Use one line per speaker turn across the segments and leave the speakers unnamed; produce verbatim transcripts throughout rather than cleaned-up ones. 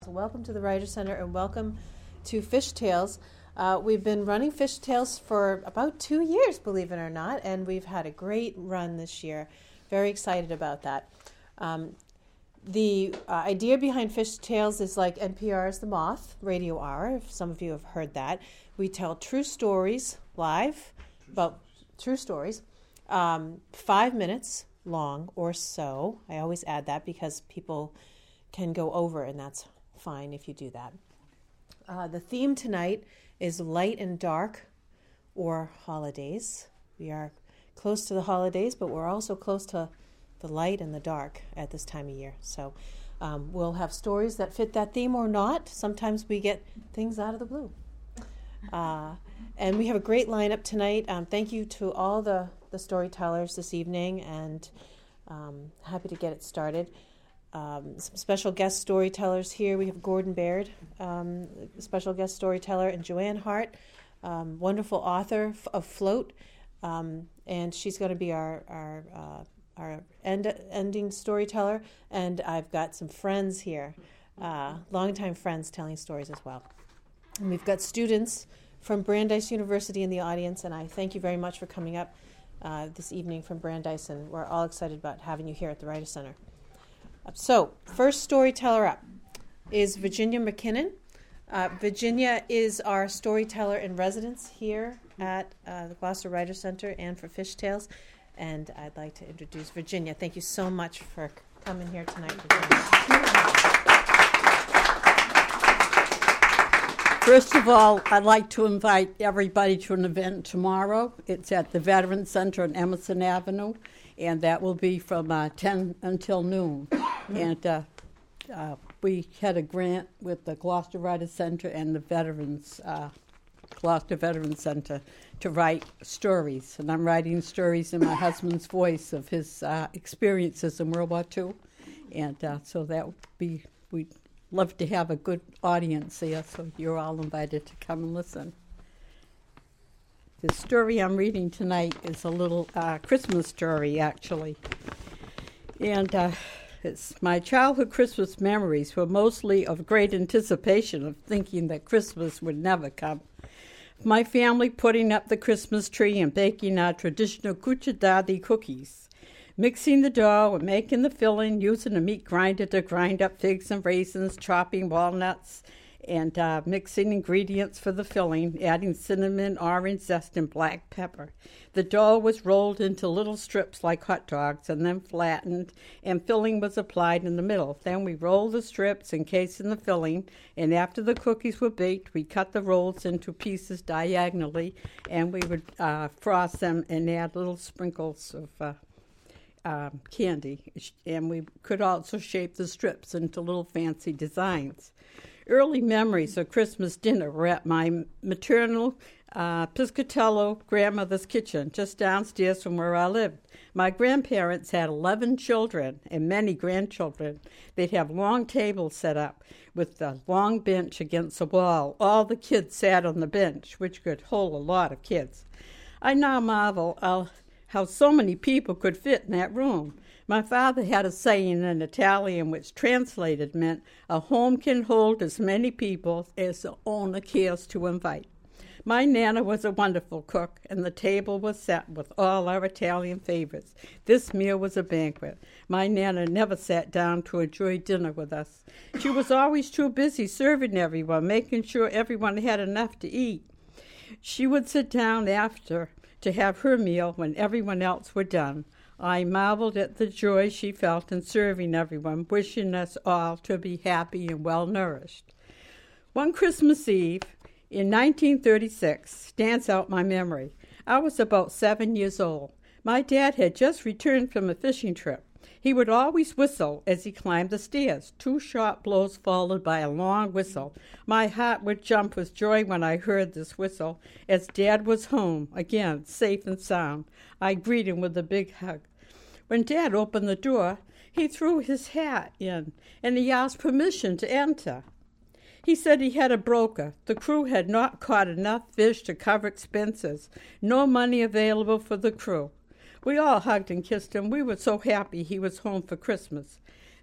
Welcome to the Writer Center and welcome to Fish Tales. Uh, we've been running Fish Tales for about two years, believe it or not, and we've had a great run this year. Very excited about that. Um, the uh, idea behind Fish Tales is like N P R's The Moth Radio Hour, if some of you have heard that. We tell true stories live, about true stories, um, five minutes long or so. I always add that because people can go over, and that's fine if you do that. Uh, the theme tonight is light and dark, or holidays. We are close to the holidays, but we're also close to the light and the dark at this time of year. So um, we'll have stories that fit that theme or not. Sometimes we get things out of the blue. Uh, and we have a great lineup tonight. Um, thank you to all the, the storytellers this evening, and um, happy to get it started. Um, some special guest storytellers here. We have Gordon Baird, um, special guest storyteller, and Joanne Hart, um, wonderful author f- of Float, um, and she's going to be our our uh, our end, ending storyteller. And I've got some friends here, uh, longtime friends, telling stories as well. And we've got students from Brandeis University in the audience, and I thank you very much for coming up uh, this evening from Brandeis, and we're all excited about having you here at the Writer Center. So, first storyteller up is Virginia McKinnon. Uh, Virginia is our storyteller in residence here at uh, the Gloucester Writer Center and for Fish Tales. And I'd like to introduce Virginia. Thank you so much for coming here tonight, Virginia.
First of all, I'd like to invite everybody to an event tomorrow. It's at the Veterans Center on Emerson Avenue, and that will be from uh, ten until noon. And uh, uh, we had a grant with the Gloucester Writer Center and the Veterans, uh, Gloucester Veterans Center to write stories. And I'm writing stories in my husband's voice of his uh, experiences in World War Two. And uh, so that would be, we'd love to have a good audience there, so you're all invited to come and listen. The story I'm reading tonight is a little uh, Christmas story, actually. And uh, it's my childhood Christmas memories were mostly of great anticipation of thinking that Christmas would never come. My family putting up the Christmas tree and baking our traditional kuchadadi cookies, mixing the dough and making the filling, using a meat grinder to grind up figs and raisins, chopping walnuts, and uh, mixing ingredients for the filling, adding cinnamon, orange zest, and black pepper. The dough was rolled into little strips like hot dogs and then flattened, and filling was applied in the middle. Then we rolled the strips, encased in the filling, and after the cookies were baked, we cut the rolls into pieces diagonally, and we would uh, frost them and add little sprinkles of uh, um, candy. And we could also shape the strips into little fancy designs. Early memories of Christmas dinner were at my maternal uh, Piscatello grandmother's kitchen, just downstairs from where I lived. My grandparents had eleven children and many grandchildren. They'd have long tables set up with a long bench against the wall. All the kids sat on the bench, which could hold a lot of kids. I now marvel uh, how so many people could fit in that room. My father had a saying in Italian which translated meant, a home can hold as many people as the owner cares to invite. My Nana was a wonderful cook, and the table was set with all our Italian favorites. This meal was a banquet. My Nana never sat down to enjoy dinner with us. She was always too busy serving everyone, making sure everyone had enough to eat. She would sit down after to have her meal when everyone else were done. I marveled at the joy she felt in serving everyone, wishing us all to be happy and well-nourished. One Christmas Eve in nineteen thirty-six stands out my memory. I was about seven years old. My dad had just returned from a fishing trip. He would always whistle as he climbed the stairs, two sharp blows followed by a long whistle. My heart would jump with joy when I heard this whistle, as Dad was home, again, safe and sound. I greeted him with a big hug. When Dad opened the door, he threw his hat in, and he asked permission to enter. He said he had a broker. The crew had not caught enough fish to cover expenses. No money available for the crew. We all hugged and kissed him. We were so happy he was home for Christmas.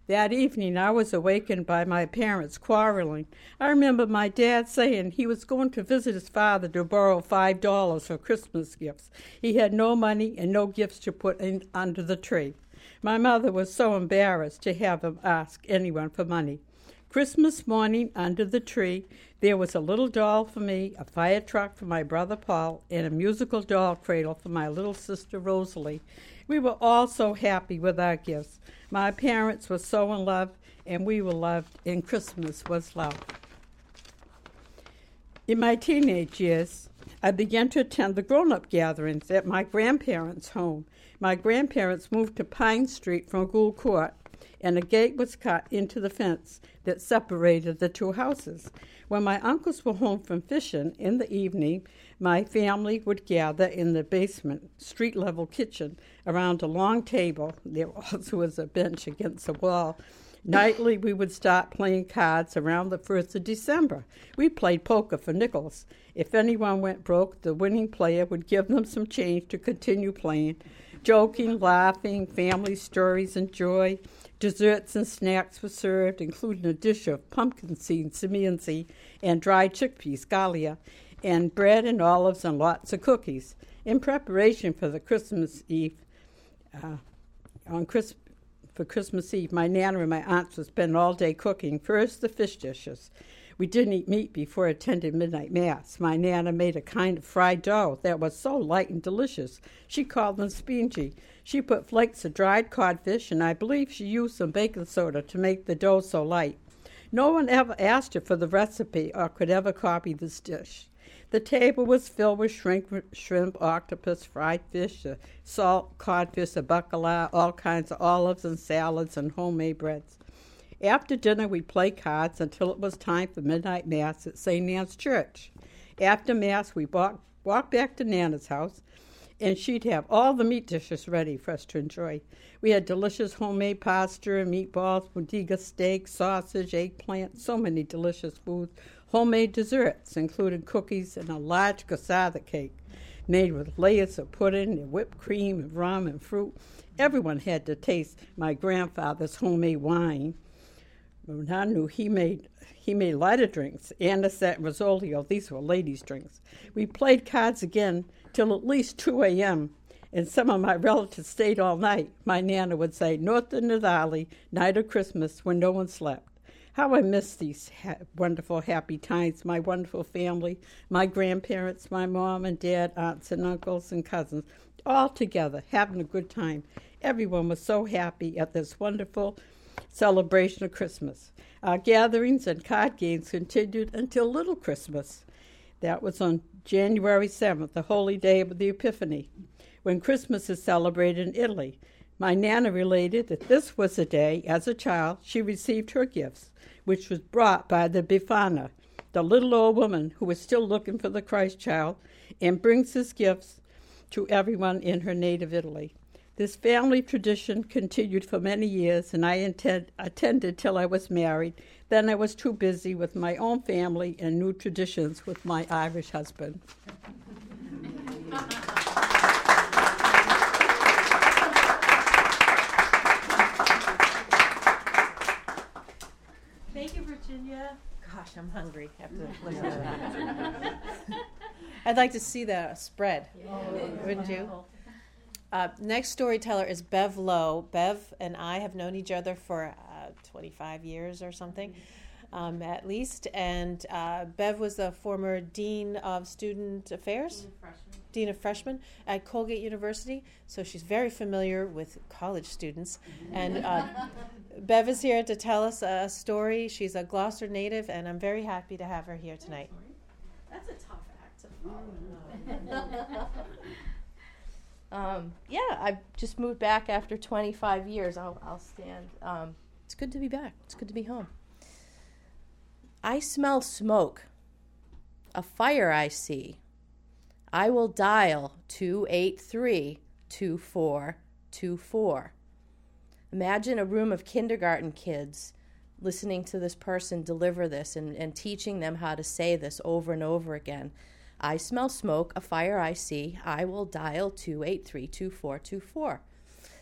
That evening, I was awakened by my parents quarreling. I remember my dad saying he was going to visit his father to borrow five dollars for Christmas gifts. He had no money and no gifts to put in under the tree. My mother was so embarrassed to have him ask anyone for money. Christmas morning, under the tree, there was a little doll for me, a fire truck for my brother Paul, and a musical doll cradle for my little sister Rosalie. We were all so happy with our gifts. My parents were so in love, and we were loved, and Christmas was love. In my teenage years, I began to attend the grown-up gatherings at my grandparents' home. My grandparents moved to Pine Street from Gould Court, and a gate was cut into the fence that separated the two houses. When my uncles were home from fishing in the evening, my family would gather in the basement, street-level kitchen, around a long table. There also was a bench against the wall. Nightly, we would start playing cards around the first of December. We played poker for nickels. If anyone went broke, the winning player would give them some change to continue playing. Joking, laughing, family stories, and joy. Desserts and snacks were served, including a dish of pumpkin seed, simiansi, and dried chickpeas, galia, and bread and olives and lots of cookies. In preparation for the Christmas Eve, uh, on Chris, for Christmas Eve, my Nana and my aunts would spend all day cooking. First, the fish dishes. We didn't eat meat before attending midnight mass. My Nana made a kind of fried dough that was so light and delicious. She called them spingy. She put flakes of dried codfish, and I believe she used some baking soda to make the dough so light. No one ever asked her for the recipe or could ever copy this dish. The table was filled with shrimp, shrimp, octopus, fried fish, uh, salt, codfish, a bacala, all kinds of olives and salads and homemade breads. After dinner, we played cards until it was time for midnight mass at Saint Anne's Church. After mass, we walked, walked back to Nana's house, and she'd have all the meat dishes ready for us to enjoy. We had delicious homemade pasta and meatballs, bodega steak, sausage, eggplant, so many delicious foods. Homemade desserts, including cookies and a large cassava cake made with layers of pudding and whipped cream and rum and fruit. Everyone had to taste my grandfather's homemade wine. I knew he made he made lighter drinks, anisette and rosolio. These were ladies' drinks. We played cards again till at least two a.m., and some of my relatives stayed all night. My Nana would say, North of Nadali, night of Christmas, when no one slept. How I miss these ha- wonderful, happy times, my wonderful family, my grandparents, my mom and dad, aunts and uncles and cousins, all together, having a good time. Everyone was so happy at this wonderful celebration of Christmas. Our gatherings and card games continued until Little Christmas. That was on January seventh, the holy day of the Epiphany, when Christmas is celebrated in Italy. My Nana related that this was the day, as a child, she received her gifts, which was brought by the Befana, the little old woman who was still looking for the Christ child, and brings his gifts to everyone in her native Italy. This family tradition continued for many years, and I intend, attended till I was married. Then I was too busy with my own family and new traditions with my Irish husband.
Thank you, Virginia. Gosh, I'm hungry after listening to that. I'd like to see the spread, yeah. Wouldn't you? Uh, next storyteller is Bev Lowe. Bev and I have known each other for uh, twenty-five years or something, um, at least. And uh, Bev was the former Dean of Student Affairs, Dean of Freshmen, Dean of Freshmen at Colgate University. So she's very familiar with college students. And uh, Bev is here to tell us a story. She's a Gloucester native, and I'm very happy to have her here tonight.
That's a tough act to follow. Um, yeah, I just moved back after twenty-five years. I'll, I'll stand. Um, it's good to be back. It's good to be home. I smell smoke. A fire I see. I will dial two eight three, two four two four. Imagine a room of kindergarten kids listening to this person deliver this and, and teaching them how to say this over and over again. I smell smoke, a fire I see, I will dial two eight three, two four two four.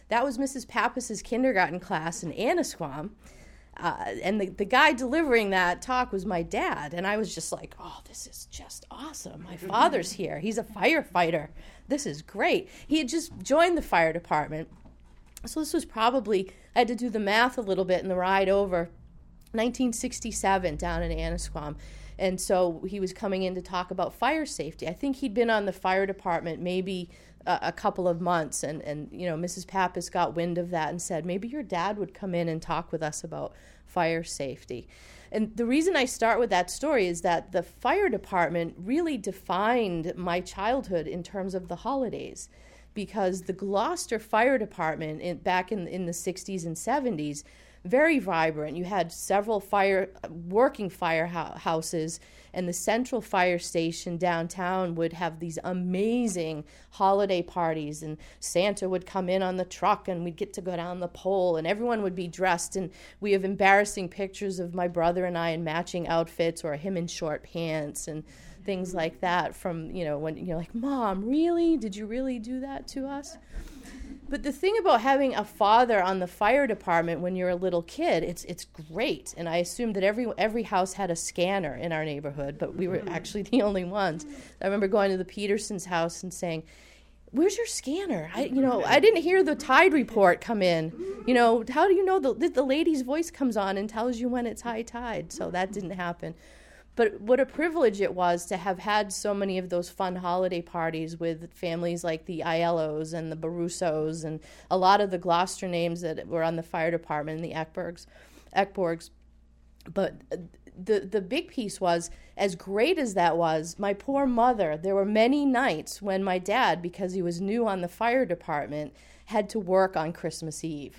that was Missus Pappas's kindergarten class in Annisquam. Uh, and the, the guy delivering that talk was my dad. And I was just like, oh, this is just awesome. My father's here. He's a firefighter. This is great. He had just joined the fire department. So this was probably, I had to do the math a little bit in the ride over, nineteen sixty-seven down in Annisquam. And so he was coming in to talk about fire safety. I think he'd been on the fire department maybe a, a couple of months. And, and, you know, Missus Pappas got wind of that and said, maybe your dad would come in and talk with us about fire safety. And the reason I start with that story is that the fire department really defined my childhood in terms of the holidays, because the Gloucester Fire Department in, back in, in the sixties and seventies, very vibrant. You had several fire working firehouses, and the central fire station downtown would have these amazing holiday parties, and Santa would come in on the truck, and we'd get to go down the pole, and everyone would be dressed, and we have embarrassing pictures of my brother and I in matching outfits, or him in short pants, and things like that from, you know, when you're like, Mom, really? Did you really do that to us? But the thing about having a father on the fire department when you're a little kid, it's it's great. And I assumed that every every house had a scanner in our neighborhood, but we were actually the only ones. I remember going to the Petersons' house and saying, where's your scanner? I, you know, I didn't hear the tide report come in. You know, how do you know the, the lady's voice comes on and tells you when it's high tide? So that didn't happen. But what a privilege it was to have had so many of those fun holiday parties with families like the Aiellos and the Barussos and a lot of the Gloucester names that were on the fire department and the Eckbergs, Eckborgs. But the the big piece was, as great as that was, my poor mother, there were many nights when my dad, because he was new on the fire department, had to work on Christmas Eve.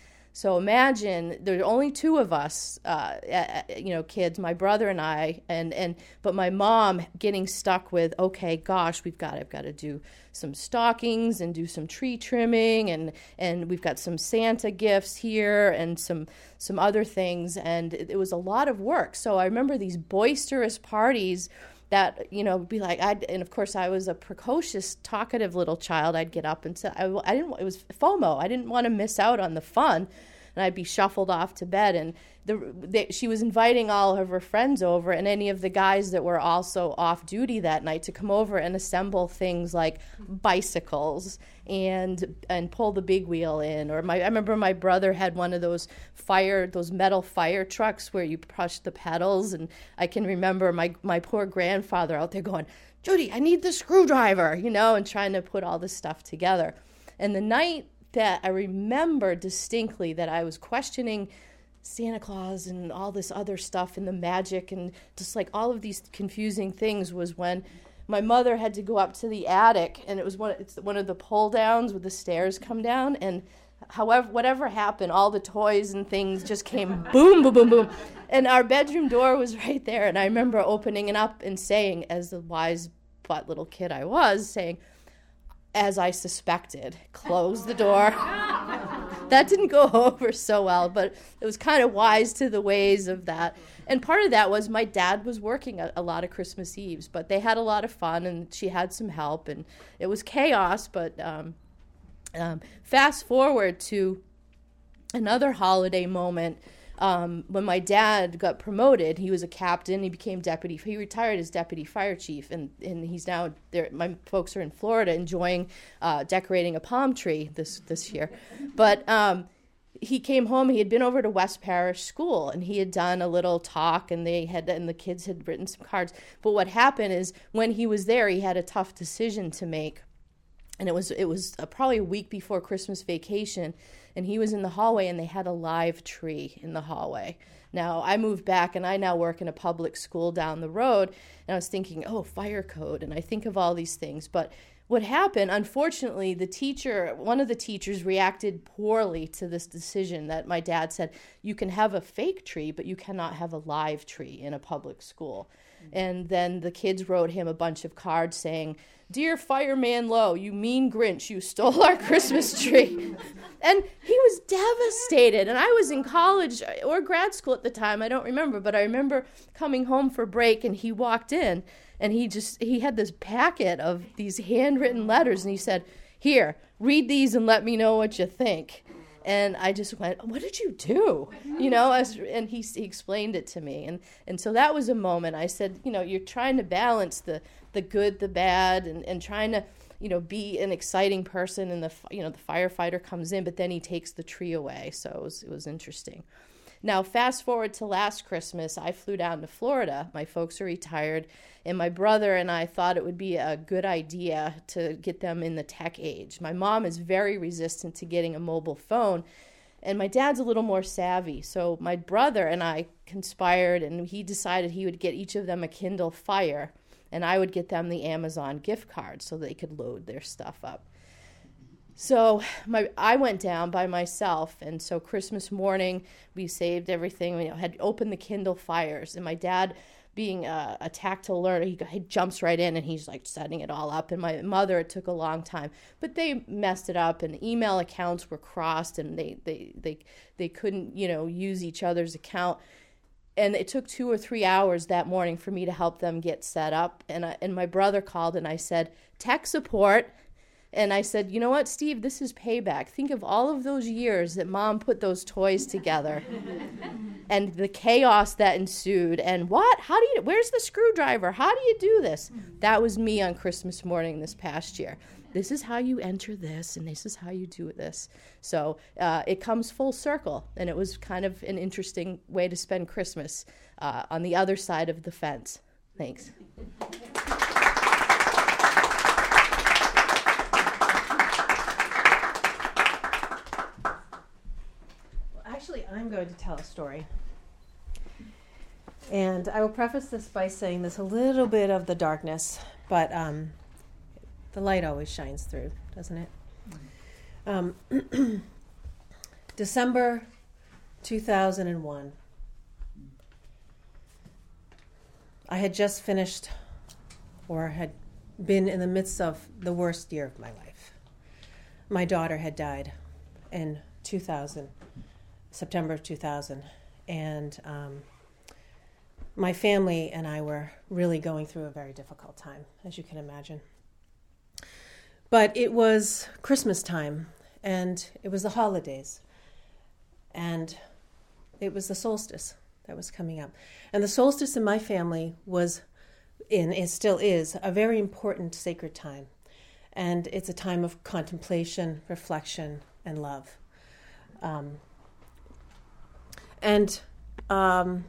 So imagine there are only two of us, uh, you know, kids, my brother and I, and, and but my mom getting stuck with, okay, gosh, we've got I've got to do some stockings and do some tree trimming, and, and we've got some Santa gifts here and some some other things, and it, it was a lot of work. So I remember these boisterous parties that, you know, be like, I'd, and of course I was a precocious, talkative little child. I'd get up and say, I, I didn't, it was FOMO. I didn't want to miss out on the fun, and I'd be shuffled off to bed. And the, they, she was inviting all of her friends over, and any of the guys that were also off duty that night, to come over and assemble things like bicycles and and pull the big wheel in. Or my, I remember my brother had one of those fire, those metal fire trucks where you push the pedals, and I can remember my my poor grandfather out there going, Judy, I need the screwdriver, you know, and trying to put all this stuff together. And the night that I remember distinctly that I was questioning Santa Claus and all this other stuff and the magic and just like all of these confusing things was when my mother had to go up to the attic, and it was one it's one of the pull downs where the stairs come down, and however whatever happened, all the toys and things just came boom, boom, boom, boom, and our bedroom door was right there. And I remember opening it up and saying, as the wise but little kid I was, saying, as I suspected, close the door. That didn't go over so well, but it was kind of wise to the ways of that. And part of that was my dad was working a, a lot of Christmas Eves, but they had a lot of fun, and she had some help, and it was chaos. But um, um, fast forward to another holiday moment. Um, when my dad got promoted, he was a captain. He became deputy. He retired as deputy fire chief, and, and he's now there. My folks are in Florida enjoying uh, decorating a palm tree this this year. But um, he came home. He had been over to West Parish School, and he had done a little talk, and they had and the kids had written some cards. But what happened is when he was there, he had a tough decision to make, and it was it was uh, probably a week before Christmas vacation. And he was in the hallway, and they had a live tree in the hallway. Now, I moved back, and I now work in a public school down the road, and I was thinking, oh, fire code, and I think of all these things. But what happened, unfortunately, the teacher, one of the teachers reacted poorly to this decision that my dad said, you can have a fake tree, but you cannot have a live tree in a public school. Mm-hmm. And then the kids wrote him a bunch of cards saying, Dear Fireman Lowe, you mean Grinch, you stole our Christmas tree. And he was devastated. And I was in college or grad school at the time, I don't remember, but I remember coming home for break, and he walked in, and he just, he had this packet of these handwritten letters, and he said, here, read these and let me know what you think. And I just went, what did you do? You know, as, and he, he explained it to me. And, and so that was a moment. I said, you know, you're trying to balance the, the good, the bad, and, and trying to, you know, be an exciting person. And the, you know, the firefighter comes in, but then he takes the tree away. So it was, it was interesting. Now, fast forward to last Christmas, I flew down to Florida. My folks are retired, and my brother and I thought it would be a good idea to get them in the tech age. My mom is very resistant to getting a mobile phone, and my dad's a little more savvy. So my brother and I conspired, and he decided he would get each of them a Kindle Fire, and I would get them the Amazon gift card so they could load their stuff up. So my I went down by myself, and so Christmas morning, we saved everything. We had opened the Kindle Fires, and my dad, being a, a tactile learner, he, he jumps right in, and he's like setting it all up. And my mother, it took a long time, but they messed it up, and email accounts were crossed, and they they they, they couldn't, you know, use each other's account. And it took two or three hours that morning for me to help them get set up. And I, and my brother called, and I said, tech support. And I said, you know what, Steve, this is payback. Think of all of those years that Mom put those toys together and the chaos that ensued. And what? How do you, where's the screwdriver? How do you do this? That was me on Christmas morning this past year. This is how you enter this, and this is how you do this. So uh, it comes full circle, and it was kind of an interesting way to spend Christmas uh, on the other side of the fence. Thanks.
Actually, I'm going to tell a story. And I will preface this by saying there's a little bit of the darkness, but um, the light always shines through, doesn't it? Um, December two thousand one. I had just finished, or had been in the midst of the worst year of my life. My daughter had died in two thousand. September of two thousand, and um, my family and I were really going through a very difficult time, as you can imagine. But it was Christmas time, and it was the holidays, and it was the solstice that was coming up. And the solstice in my family was, in it still is, a very important sacred time, and it's a time of contemplation, reflection, and love. Um, And um,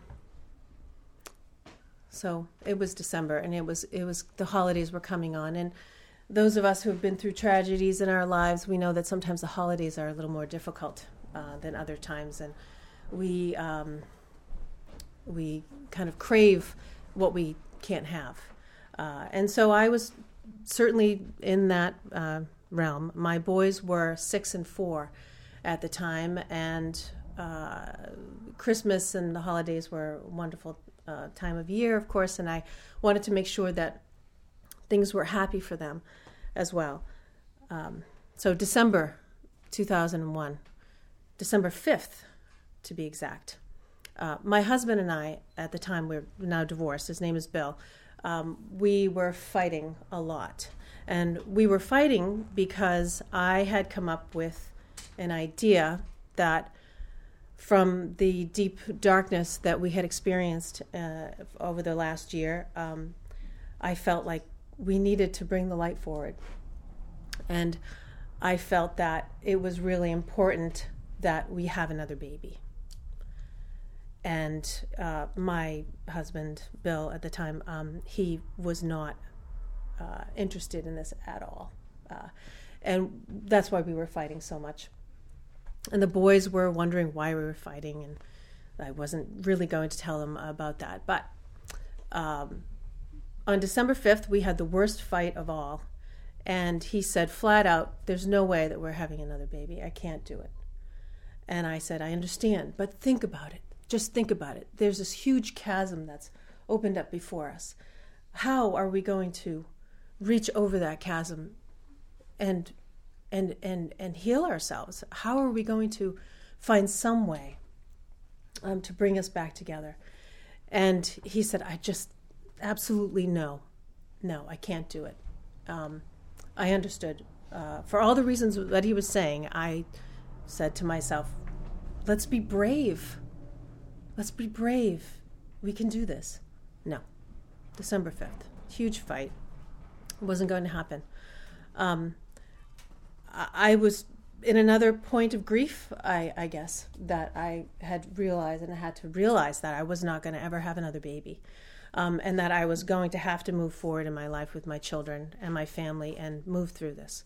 so it was December, and it was it was the holidays were coming on. And those of us who have been through tragedies in our lives, we know that sometimes the holidays are a little more difficult uh, than other times, and we um, we kind of crave what we can't have. Uh, and so I was certainly in that uh, realm. My boys were six and four at the time, and Uh, Christmas and the holidays were a wonderful uh, time of year, of course, and I wanted to make sure that things were happy for them as well. Um, so December two thousand one, December fifth to be exact, uh, my husband and I, at the time, we're now divorced, his name is Bill, um, we were fighting a lot. And we were fighting because I had come up with an idea that from the deep darkness that we had experienced uh, over the last year, um, I felt like we needed to bring the light forward. And I felt that it was really important that we have another baby. And uh, my husband, Bill, at the time, um, he was not uh, interested in this at all. Uh, and that's why we were fighting so much. And the boys were wondering why we were fighting, and I wasn't really going to tell them about that. But um, on December fifth, we had the worst fight of all, and he said flat out, there's no way that we're having another baby. I can't do it. And I said, I understand, but think about it. Just think about it. There's this huge chasm that's opened up before us. How are we going to reach over that chasm and and and and heal ourselves? How are we going to find some way um, to bring us back together? And he said, I just absolutely no, no, I can't do it. Um, I understood uh, for all the reasons that he was saying, I said to myself, let's be brave. Let's be brave. We can do this. No. December fifth. Huge fight. It wasn't going to happen. Um, I, I was in another point of grief, I, I guess, that I had realized, and I had to realize that I was not going to ever have another baby. Um, and that I was going to have to move forward in my life with my children and my family and move through this.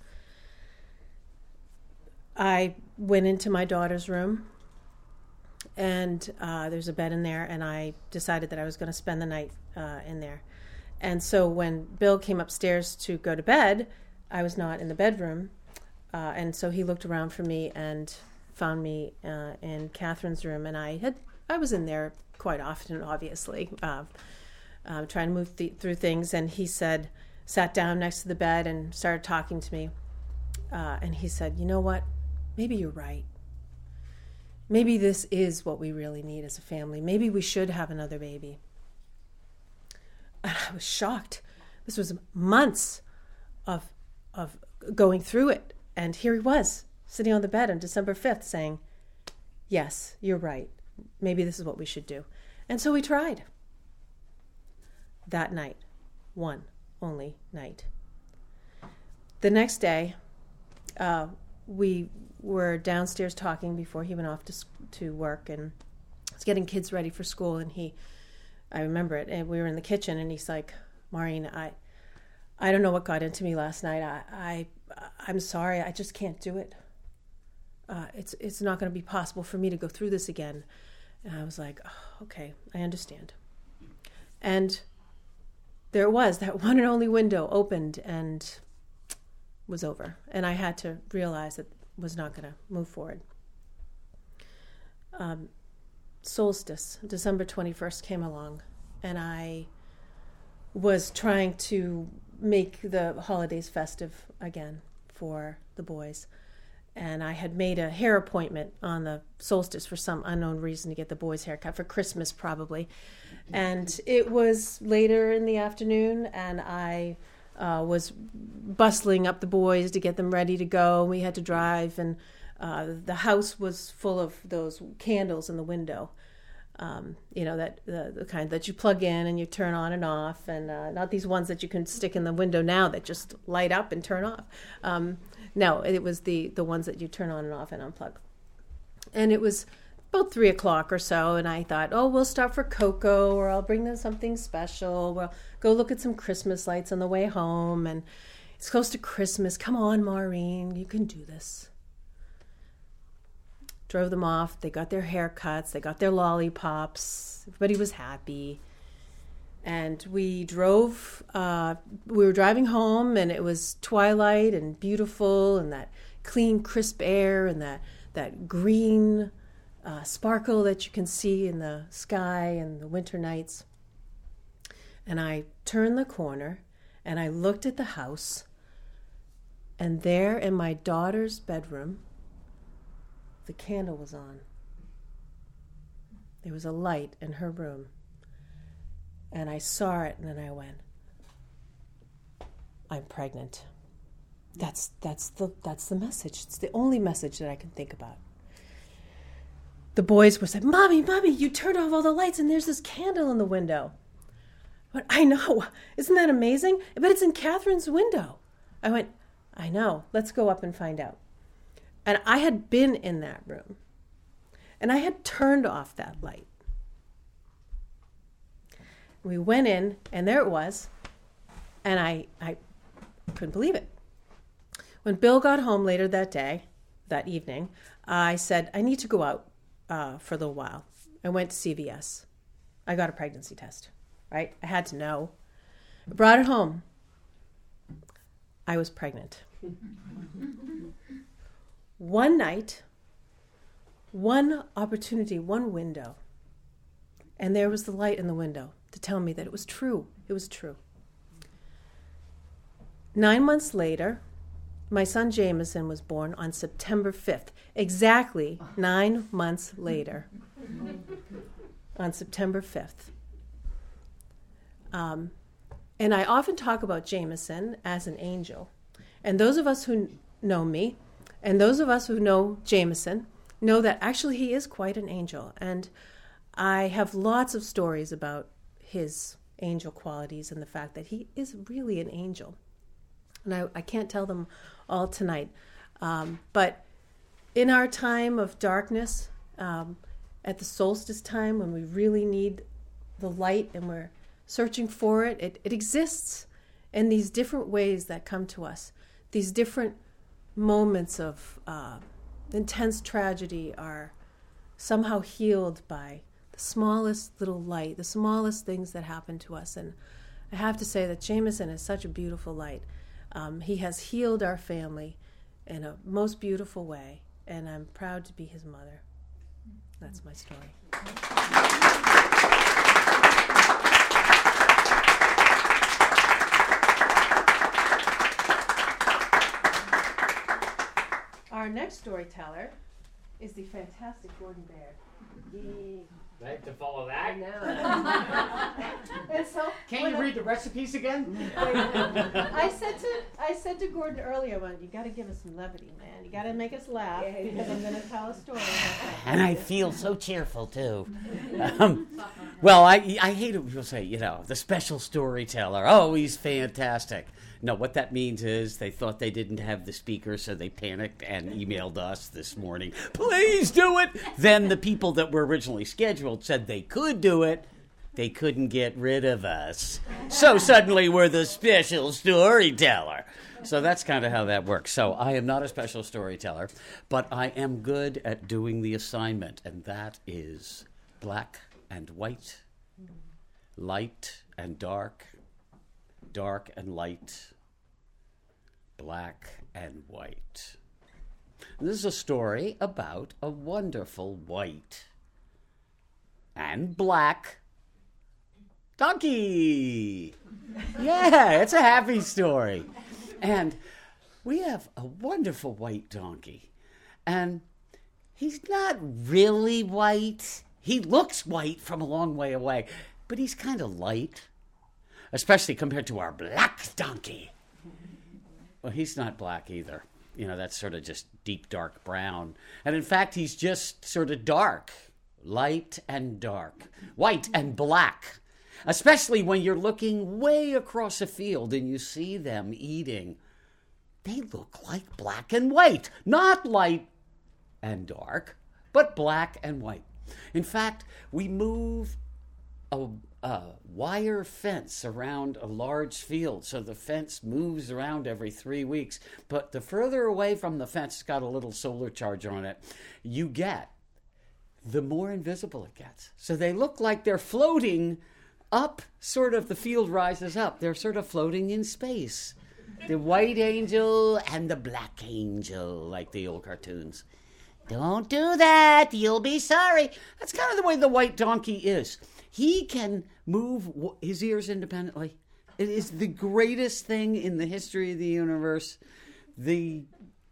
I went into my daughter's room, and uh, there's a bed in there, and I decided that I was going to spend the night uh, in there. And so when Bill came upstairs to go to bed, I was not in the bedroom, uh, and so he looked around for me and found me uh, in Catherine's room, and I had I was in there quite often, obviously, uh, uh, trying to move th- through things, and he said, sat down next to the bed and started talking to me, uh, and he said, you know what? Maybe you're right. Maybe this is what we really need as a family. Maybe we should have another baby. And I was shocked. This was months of of going through it. And here he was, sitting on the bed on December fifth saying, yes, you're right. Maybe this is what we should do. And so we tried. That night. One only night. The next day, uh, we were downstairs talking before he went off to to work, and was getting kids ready for school, and he, I remember it, and we were in the kitchen, and he's like, Maureen, I I don't know what got into me last night. I, I I'm sorry, I just can't do it. Uh, it's it's not going to be possible for me to go through this again. And I was like, oh, okay, I understand. And there it was, that one and only window opened and was over, and I had to realize that was not going to move forward. Um, solstice, December twenty-first came along, and I was trying to make the holidays festive again for the boys. And I had made a hair appointment on the solstice for some unknown reason to get the boys' haircut for Christmas probably. And it was later in the afternoon, and I Uh, was bustling up the boys to get them ready to go. We had to drive, and uh, the house was full of those candles in the window. Um, you know, that the, the kind that you plug in and you turn on and off, and uh, not these ones that you can stick in the window now that just light up and turn off. Um, no, it was the, the ones that you turn on and off and unplug. And it was about three o'clock or so, and I thought, oh, we'll stop for cocoa, or I'll bring them something special. We'll go look at some Christmas lights on the way home, and it's close to Christmas. Come on, Maureen, you can do this. Drove them off. They got their haircuts. They got their lollipops. Everybody was happy. And we drove, uh, we were driving home, and it was twilight and beautiful, and that clean, crisp air, and that, that green Uh, sparkle that you can see in the sky and the winter nights. And I turned the corner, and I looked at the house, and there in my daughter's bedroom, the candle was on. There was a light in her room, and I saw it, and then I went, I'm pregnant. That's that's the that's the message. It's the only message that I can think about. The boys were saying, Mommy, Mommy, you turned off all the lights and there's this candle in the window. But I know. Isn't that amazing? But it's in Catherine's window. I went, I know. Let's go up and find out. And I had been in that room. And I had turned off that light. We went in, and there it was. And I, I couldn't believe it. When Bill got home later that day, that evening, I said, I need to go out. Uh, for a little while. I went to C V S. I got a pregnancy test, right? I had to know. I brought it home. I was pregnant. One night, one opportunity, one window, and there was the light in the window to tell me that it was true. It was true. Nine months later, my son Jameson was born on September fifth, exactly nine months later, on September fifth. Um, and I often talk about Jameson as an angel. And those of us who know me, and those of us who know Jameson, know that actually he is quite an angel. And I have lots of stories about his angel qualities and the fact that he is really an angel. And I, I can't tell them all tonight. Um, but in our time of darkness, um, at the solstice time when we really need the light and we're searching for it, it, it exists in these different ways that come to us. These different moments of uh, intense tragedy are somehow healed by the smallest little light, the smallest things that happen to us. And I have to say that Jameson is such a beautiful light. Um, he has healed our family in a most beautiful way, and I'm proud to be his mother. That's my story. Our next storyteller is the fantastic Gordon Baird. Yay.
I have to follow that?
No. And so
Can't you
I,
read the recipes again?
I said to I said to Gordon earlier, well, you got to give us some levity, man. You got to make us laugh because I'm going to tell a story.
And I feel so cheerful too. Um, well, I I hate it when people say, you know, the special storyteller. Oh, he's fantastic. No, what that means is they thought they didn't have the speaker, so they panicked and emailed us this morning. Please do it. Then the people that were originally scheduled said they could do it. They couldn't get rid of us. So suddenly we're the special storyteller. So that's kind of how that works. So I am not a special storyteller, but I am good at doing the assignment, and that is black and white, light and dark, dark and light, black and white. And this is a story about a wonderful white and black donkey. Yeah, it's a happy story. And we have a wonderful white donkey. And he's not really white. He looks white from a long way away, but he's kind of light, especially compared to our black donkey. Well, he's not black either. You know, that's sort of just deep, dark brown. And in fact, he's just sort of dark, light and dark, white and black, especially when you're looking way across a field and you see them eating. They look like black and white, not light and dark, but black and white. In fact, we move a, a wire fence around a large field, so the fence moves around every three weeks. But the further away from the fence, it's got a little solar charge on it, you get, the more invisible it gets. So they look like they're floating up, sort of the field rises up. They're sort of floating in space. The white angel and the black angel, like the old cartoons. Don't do that. You'll be sorry. That's kind of the way the white donkey is. He can move his ears independently. It is the greatest thing in the history of the universe. The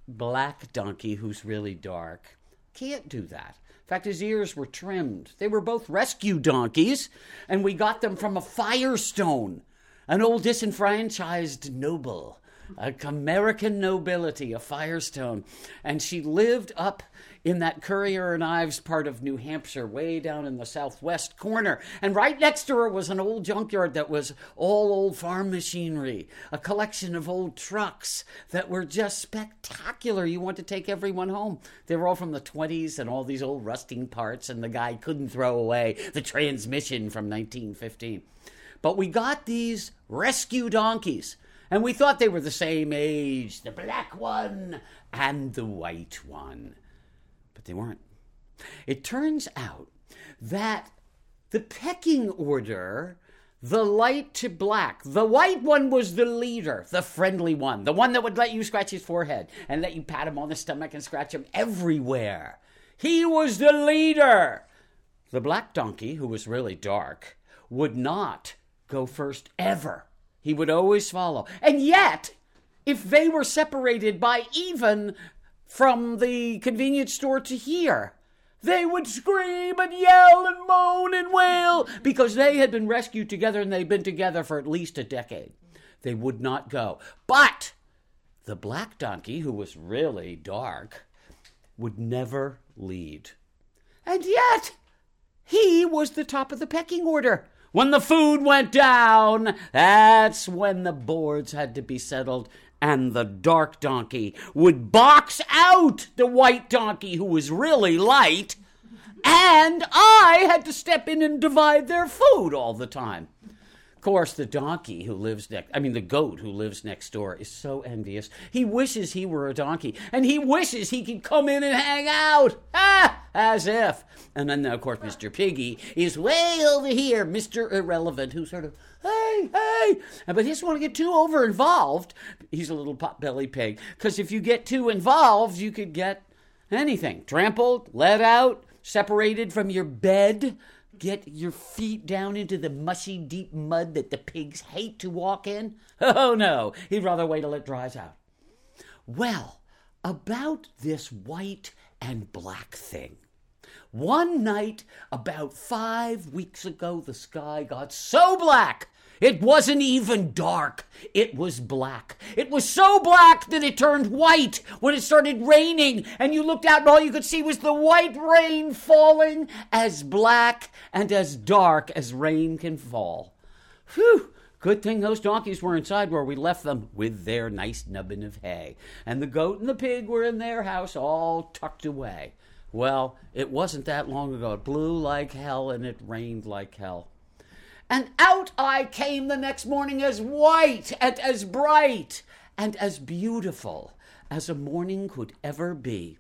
black donkey, who's really dark, can't do that. In fact, his ears were trimmed. They were both rescue donkeys, and we got them from a Firestone, an old disenfranchised noble, a American nobility, a Firestone. And she lived up in that Currier and Ives part of New Hampshire, way down in the southwest corner. And right next to her was an old junkyard that was all old farm machinery, a collection of old trucks that were just spectacular. You want to take everyone home. They were all from the twenties and all these old rusting parts, and the guy couldn't throw away the transmission from nineteen fifteen. But we got these rescue donkeys, and we thought they were the same age, the black one and the white one. But they weren't. It turns out that the pecking order, the light to black, the white one was the leader, the friendly one, the one that would let you scratch his forehead and let you pat him on the stomach and scratch him everywhere. He was the leader. The black donkey, who was really dark, would not go first ever. He would always follow. And yet, if they were separated by even from the convenience store to here, they would scream and yell and moan and wail because they had been rescued together and they'd been together for at least a decade. They would not go. But The black donkey, who was really dark, would never lead. And yet, he was the top of the pecking order. When the food went down, that's when the boards had to be settled, and the dark donkey would box out the white donkey, who was really light, and I had to step in and divide their food all the time. Of course, the donkey who lives next, I mean, the goat who lives next door is so envious. He wishes he were a donkey, and he wishes he could come in and hang out. Ah, as if. And then, of course, Mister Piggy is way over here, Mister Irrelevant, who sort of, hey, hey. But he doesn't want to get too over-involved. He's a little pot-belly pig. Because if you get too involved, you could get anything. Trampled, let out, separated from your bed. Get your feet down into the mushy, deep mud that the pigs hate to walk in? Oh, no. He'd rather wait till it dries out. Well, about this white and black thing. One night, about five weeks ago, the sky got so black, it wasn't even dark. It was black. It was so black that it turned white when it started raining, and you looked out and all you could see was the white rain falling, as black and as dark as rain can fall. Whew! Good thing those donkeys were inside where we left them with their nice nubbin of hay. And the goat and the pig were in their house all tucked away. Well, it wasn't that long ago. It blew like hell and it rained like hell. And out I came the next morning as white and as bright and as beautiful as a morning could ever be.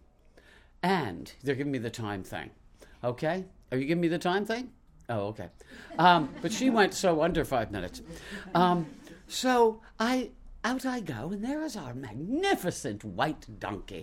And they're giving me the time thing. Okay? Are you giving me the time thing? Oh, okay. Um, but she went so under five minutes. Um, so I out I go, and there is our magnificent white donkey.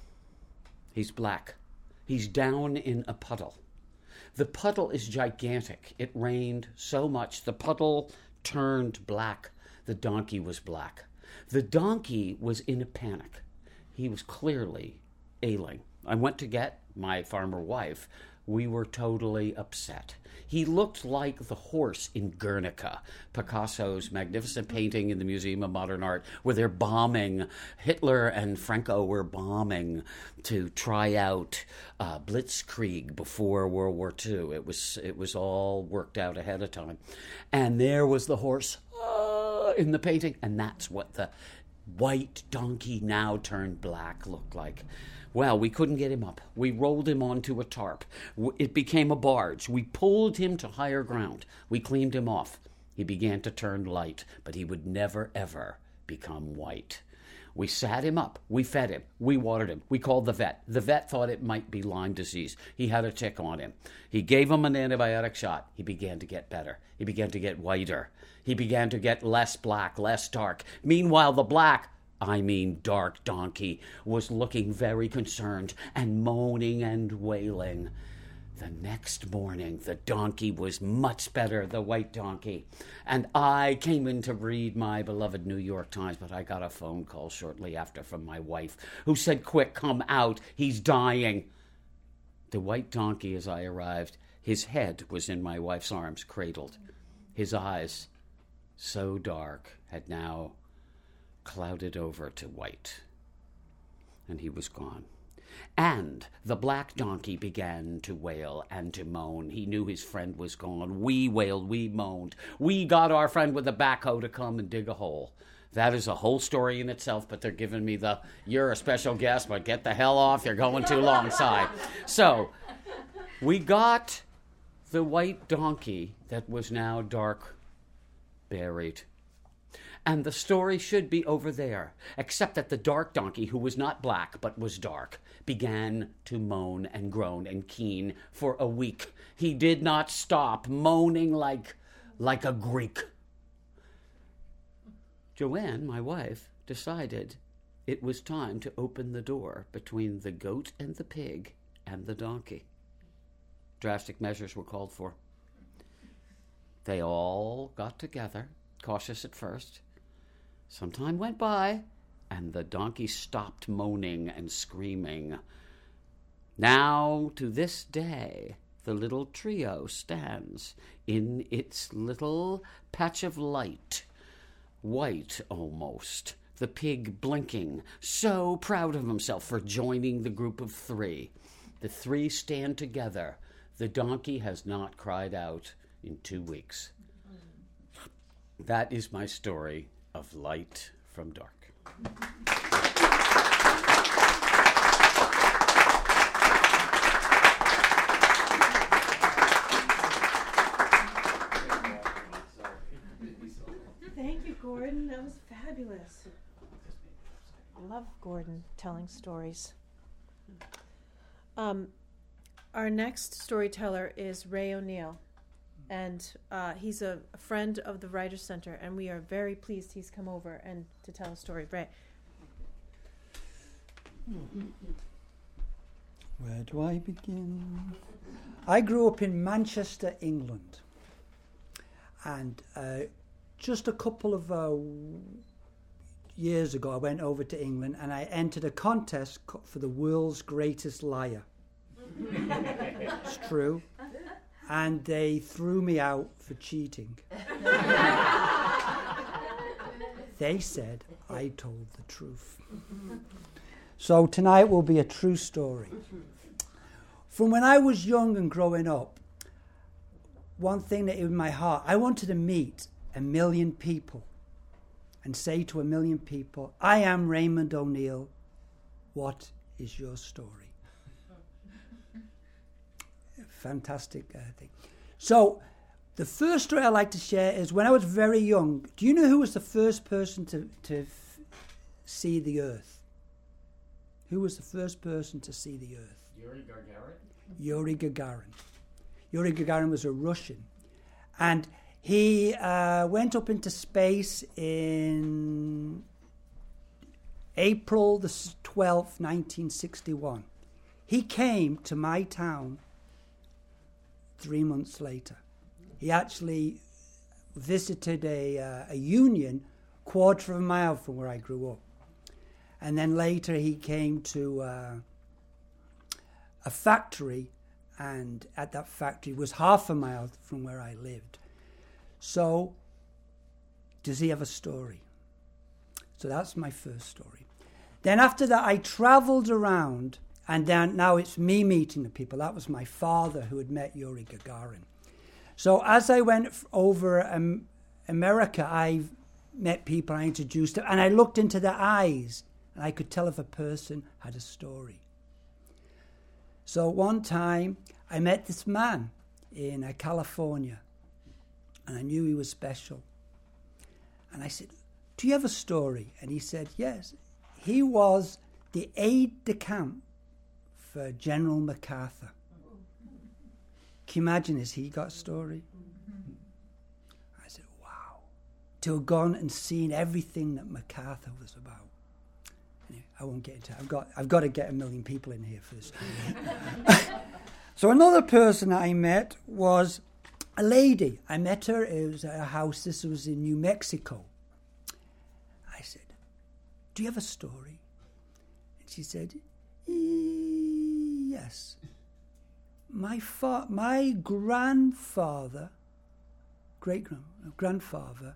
He's black. He's down in a puddle. The puddle is gigantic. It rained so much. The puddle turned black. The donkey was black. The donkey was in a panic. He was clearly ailing. I went to get my farmer wife. We were totally upset. He looked like the horse in Guernica, Picasso's magnificent painting in the Museum of Modern Art, where they're bombing, Hitler and Franco were bombing to try out uh, Blitzkrieg before World War Two. It was, it was all worked out ahead of time. And there was the horse uh, in the painting, and that's what the white donkey, now turned black, looked like. Well, we couldn't get him up. We rolled him onto a tarp. It became a barge. We pulled him to higher ground. We cleaned him off. He began to turn light, but he would never, ever become white. We sat him up. We fed him. We watered him. We called the vet. The vet thought it might be Lyme disease. He had a tick on him. He gave him an antibiotic shot. He began to get better. He began to get whiter. He began to get less black, less dark. Meanwhile, the black, I mean dark donkey, was looking very concerned and moaning and wailing. The next morning, the donkey was much better, the white donkey. And I came in to read my beloved New York Times, but I got a phone call shortly after from my wife, who said, "Quick, come out, he's dying." The white donkey, as I arrived, his head was in my wife's arms, cradled. His eyes, so dark, had now clouded over to white, and he was gone. And the black donkey began to wail and to moan. He knew his friend was gone. We wailed, we moaned. We got our friend with the backhoe to come and dig a hole. That is a whole story in itself, but they're giving me the, "You're a special guest, but get the hell off, you're going too long" side. So we got the white donkey that was now dark buried. And the story should be over there, except that the dark donkey, who was not black but was dark, began to moan and groan and keen for a week. He did not stop moaning like, like a Greek. Joanne, my wife, decided it was time to open the door between the goat and the pig and the donkey. Drastic measures were called for. They all got together, cautious at first. Some time went by, and the donkey stopped moaning and screaming. Now, to this day, the little trio stands in its little patch of light, white almost, the pig blinking, so proud of himself for joining the group of three. The three stand together. The donkey has not cried out in two weeks. That is my story of light from dark.
Thank you, Gordon. That was fabulous. I love Gordon telling stories. Um, our next storyteller is Ray O'Neill, and uh, he's a, a friend of the Writers' Center, and we are very pleased he's come over and to tell a story. Ray.
Where do I begin? I grew up in Manchester, England, and uh, just a couple of uh, years ago I went over to England and I entered a contest co- for the world's greatest liar. It's true. And they threw me out for cheating. They said I told the truth. So tonight will be a true story. From when I was young and growing up, one thing that in my heart, I wanted to meet a million people and say to a million people, I am Raymond O'Neill. What is your story? Fantastic uh, thing. So the first story I'd like to share is when I was very young. Do you know who was the first person to, to f- see the earth? Who was the first person to see the earth?
Yuri Gagarin?
Yuri Gagarin. Yuri Gagarin was a Russian. And he uh, went up into space in April the twelfth, nineteen sixty-one. He came to my town three months later. He actually visited a, uh, a union quarter of a mile from where I grew up. And then later he came to uh, a factory, and at that factory was half a mile from where I lived. So, does he have a story? So that's my first story. Then after that, I travelled around, and then now it's me meeting the people. That was my father who had met Yuri Gagarin. So as I went f- over um, America, I met people, I introduced them, and I looked into their eyes, and I could tell if a person had a story. So one time, I met this man in uh, California, and I knew he was special. And I said, do you have a story? And he said, yes. He was the aide-de-camp for General MacArthur. Can you imagine this? He got a story. I said, wow. To have gone and seen everything that MacArthur was about. Anyway, I won't get into it. I've got, I've got to get a million people in here for this. So another person I met was a lady. I met her. It was at a house. This was in New Mexico. I said, do you have a story? And she said, yes. My fa- my grandfather, great-grandfather,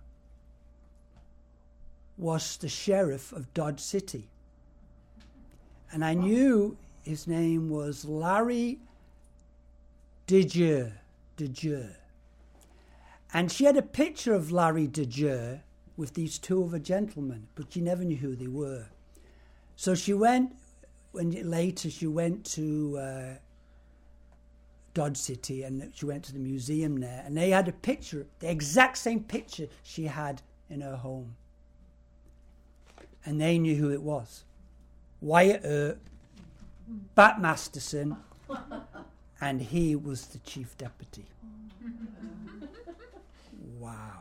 was the sheriff of Dodge City. And I knew his name was Larry DeJour. DeJour. And she had a picture of Larry DeJour with these two other gentlemen, but she never knew who they were. So she went, when later she went to uh, Dodge City, and she went to the museum there, and they had a picture, the exact same picture she had in her home. And they knew who it was. Wyatt Earp, Bat Masterson, and he was the chief deputy. Wow.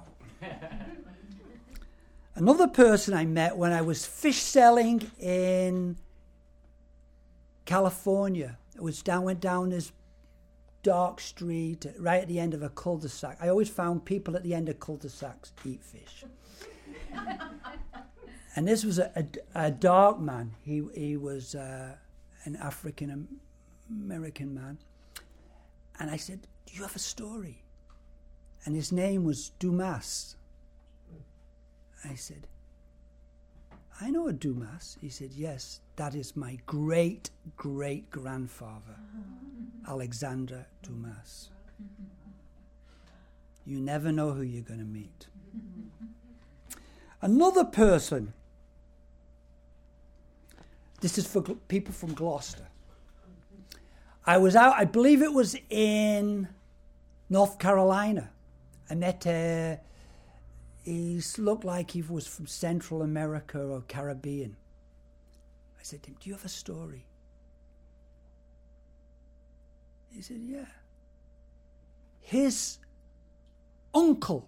Another person I met when I was fish selling in California. It was down, went down this dark street right at the end of a cul-de-sac. I always found people at the end of cul-de-sacs eat fish. And this was a, a, a dark man. He he was uh, an African American man. And I said, do you have a story? And his name was Dumas. I said, I know a Dumas. He said, yes, that is my great-great-grandfather, Alexander Dumas. You never know who you're going to meet. Another person. This is for gl- people from Gloucester. I was out, I believe it was in North Carolina. I met a... He looked like he was from Central America or Caribbean. I said to him, do you have a story? He said, yeah. His uncle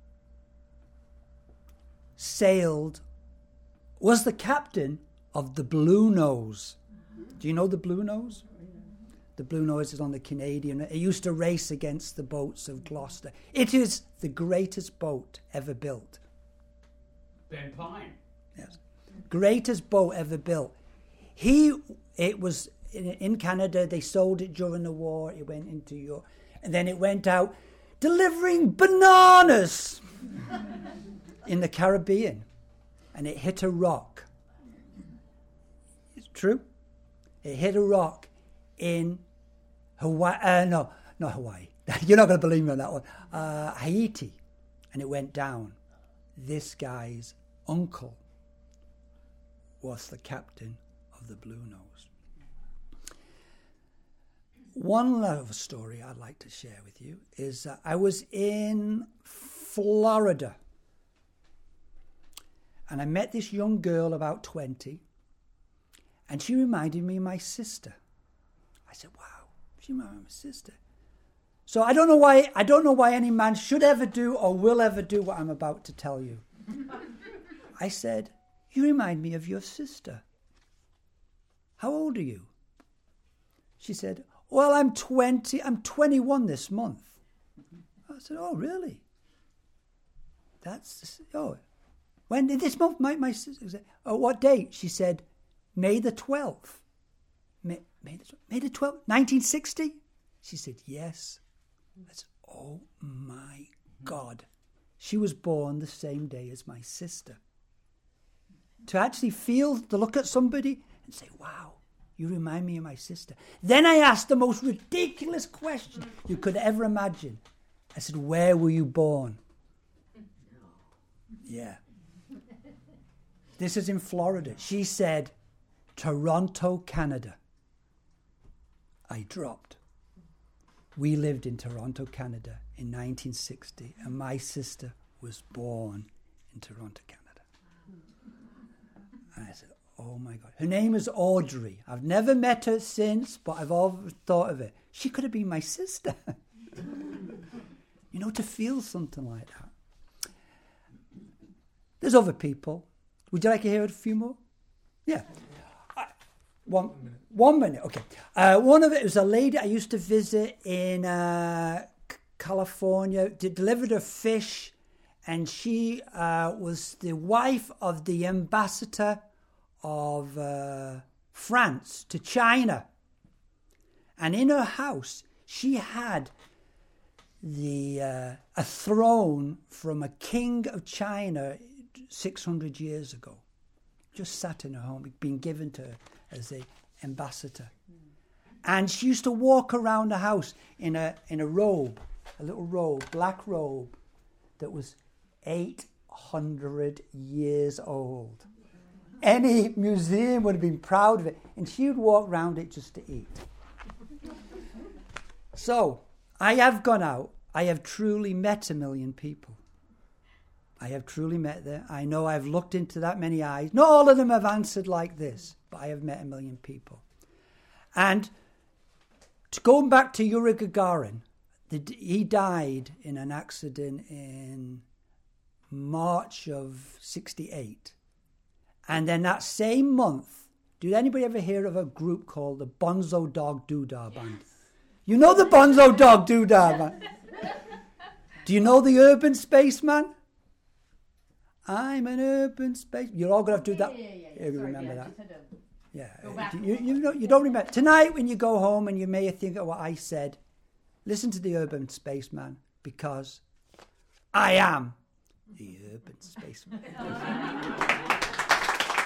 sailed, was the captain of the Blue Nose. Do you know the Blue Nose? The Blue Nose is on the Canadian. It used to race against the boats of Gloucester. It is the greatest boat ever built.
Ben Pine.
Yes. Greatest boat ever built. He, it was in, in Canada. They sold it during the war. It went into Europe. And then it went out delivering bananas in the Caribbean. And it hit a rock. It's true. It hit a rock in Hawaii, uh, no, not Hawaii. You're not going to believe me on that one. Uh, Haiti, and it went down. This guy's uncle was the captain of the Blue Nose. One other story I'd like to share with you is uh, I was in Florida, and I met this young girl about twenty, and she reminded me of my sister. I said, wow, she reminded me of my sister. So I don't know why I don't know why any man should ever do or will ever do what I'm about to tell you. I said, you remind me of your sister. How old are you? She said, well, I'm twenty, I'm twenty-one this month. I said, oh, really? That's, oh, when did this month, my, my sister said, oh, what date? She said, May the twelfth. May, May the, May the twelfth, nineteen sixty? She said, yes. I said, oh my God. She was born the same day as my sister. To actually feel, to look at somebody and say, wow, you remind me of my sister. Then I asked the most ridiculous question you could ever imagine. I said, where were you born? Yeah. This is in Florida. She said, Toronto, Canada. I dropped. We lived in Toronto, Canada in nineteen sixty, and my sister was born in Toronto, Canada. And I said, oh my God. Her name is Audrey. I've never met her since, but I've always thought of it. She could have been my sister. You know, to feel something like that. There's other people. Would you like to hear a few more? Yeah. Uh, one, one minute. One minute, okay. Uh, one of it was a lady I used to visit in uh, C- California, d- delivered her fish, and she uh, was the wife of the ambassador of uh, France to China. And in her house, she had the uh, a throne from a king of China six hundred years ago. Just sat in her home, been given to her as a ambassador. Mm. And she used to walk around the house in a in a robe, a little robe, black robe, that was eight hundred years old. Any museum would have been proud of it. And she would walk around it just to eat. So, I have gone out. I have truly met a million people. I have truly met them. I know I've looked into that many eyes. Not all of them have answered like this, but I have met a million people. And to going back to Yuri Gagarin, the, he died in an accident in March of sixty-eight. And then that same month, did anybody ever hear of a group called the Bonzo Dog Doodah Band? Yes. You know the Bonzo Dog Doodah Band? Do you know the Urban Spaceman? I'm an urban space. You're all going to have to do that.
Yeah, yeah, yeah.
You
Sorry,
remember
yeah,
that?
Yeah.
You, you, know, you don't remember. Tonight when you go home and you may think of what I said, listen to the Urban Spaceman, because I am the Urban Spaceman.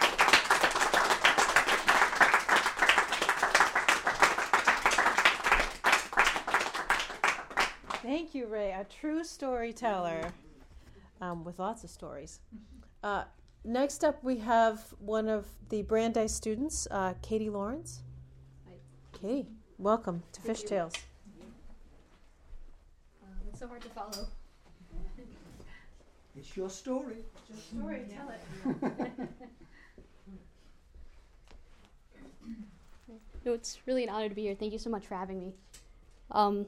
Thank you, Ray. A true storyteller um, with lots of stories. Uh, next up, we have one of the Brandeis students, uh, Katie Lawrence.
Hi.
Katie, welcome to Fish Tales.
Uh, it's so hard to follow.
It's your story.
It's your story, tell it. No, it's really an honor to be here. Thank you so much for having me. Um,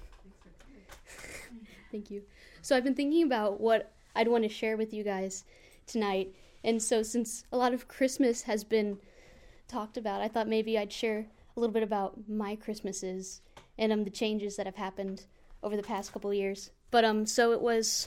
thank you. So I've been thinking about what I'd want to share with you guys tonight. And so since a lot of Christmas has been talked about, I thought maybe I'd share a little bit about my Christmases and um, the changes that have happened over the past couple of years. But um, so it was,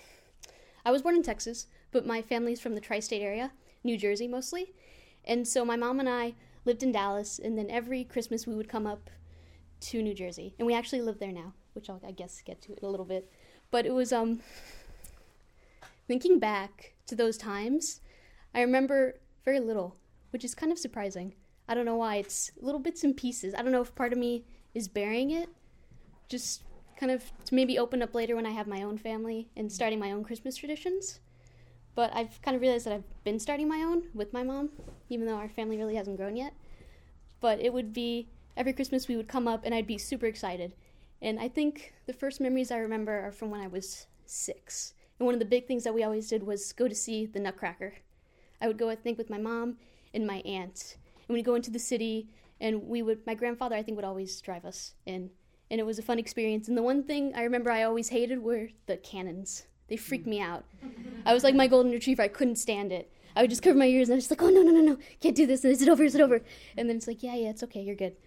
I was born in Texas, but my family's from the tri-state area, New Jersey mostly. And so my mom and I lived in Dallas, and then every Christmas we would come up to New Jersey. And we actually live there now, which I'll, I guess, get to in a little bit. But it was, um, thinking back to those times, I remember very little, which is kind of surprising. I don't know why. It's little bits and pieces. I don't know if part of me is burying it, just kind of to maybe open up later when I have my own family and starting my own Christmas traditions. But I've kind of realized that I've been starting my own with my mom, even though our family really hasn't grown yet. But it would be, every Christmas we would come up and I'd be super excited. And I think the first memories I remember are from when I was six. And one of the big things that we always did was go to see the Nutcracker. I would go, I think, with my mom and my aunt. And we'd go into the city, and we would, my grandfather, I think, would always drive us in. And it was a fun experience. And the one thing I remember I always hated were the cannons. They freaked me out. I was like my golden retriever. I couldn't stand it. I would just cover my ears, and I was just like, oh, no, no, no, no. Can't do this. Is it over? Is it over? And then it's like, yeah, yeah, it's okay. You're good.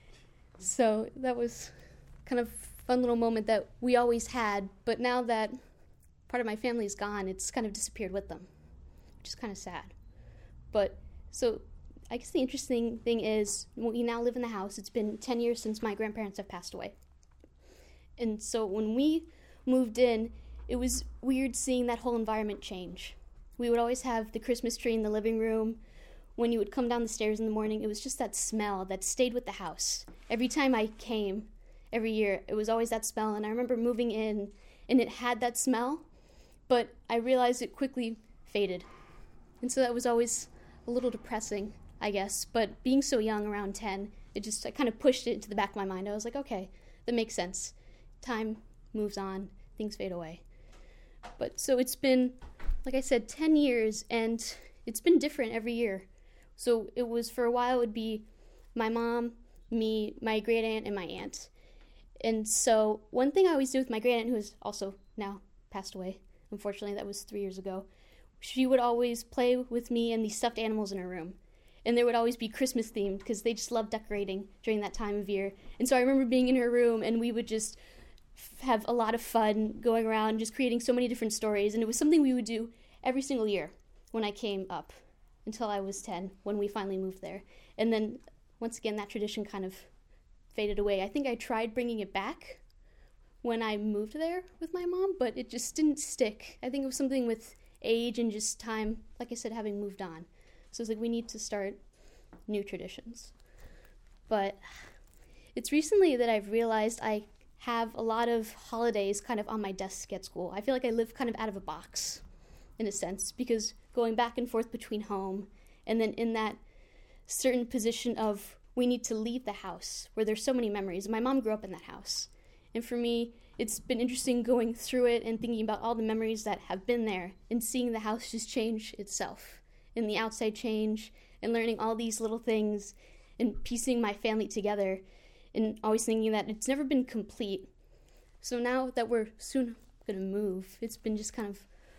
So that was kind of a fun little moment that we always had. But now that part of my family is gone, it's kind of disappeared with them, which is kind of sad. But so I guess the interesting thing is we now live in the house. It's been ten years since my grandparents have passed away. And so when we moved in, it was weird seeing that whole environment change. We would always have the Christmas tree in the living room. When you would come down the stairs in the morning, it was just that smell that stayed with the house. Every time I came, every year, it was always that smell. And I remember moving in, and it had that smell, but I realized it quickly faded. And so that was always a little depressing, I guess. But being so young, around ten, it just I kind of pushed it into the back of my mind. I was like, okay, that makes sense. Time moves on, things fade away. But so it's been, like I said, ten years, and it's been different every year. So it was, for a while, it would be my mom, me, my great aunt, and my aunt. And so one thing I always do with my great aunt, who is also now passed away, unfortunately, that was three years ago, she would always play with me and these stuffed animals in her room. And they would always be Christmas themed because they just loved decorating during that time of year. And so I remember being in her room, and we would just have a lot of fun going around, just creating so many different stories. And it was something we would do every single year when I came up until I was ten, when we finally moved there. And then, once again, that tradition kind of faded away. I think I tried bringing it back when I moved there with my mom, but it just didn't stick. I think it was something with age and just time, like I said, having moved on. So it's like we need to start new traditions. But it's recently that I've realized I have a lot of holidays kind of on my desk at school. I feel like I live kind of out of a box, in a sense, because going back and forth between home and then in that certain position of we need to leave the house where there's so many memories. My mom grew up in that house. And for me, it's been interesting going through it and thinking about all the memories that have been there and seeing the house just change itself and the outside change and learning all these little things and piecing my family together and always thinking that it's never been complete. So now that we're soon going to move, it's been just kind of,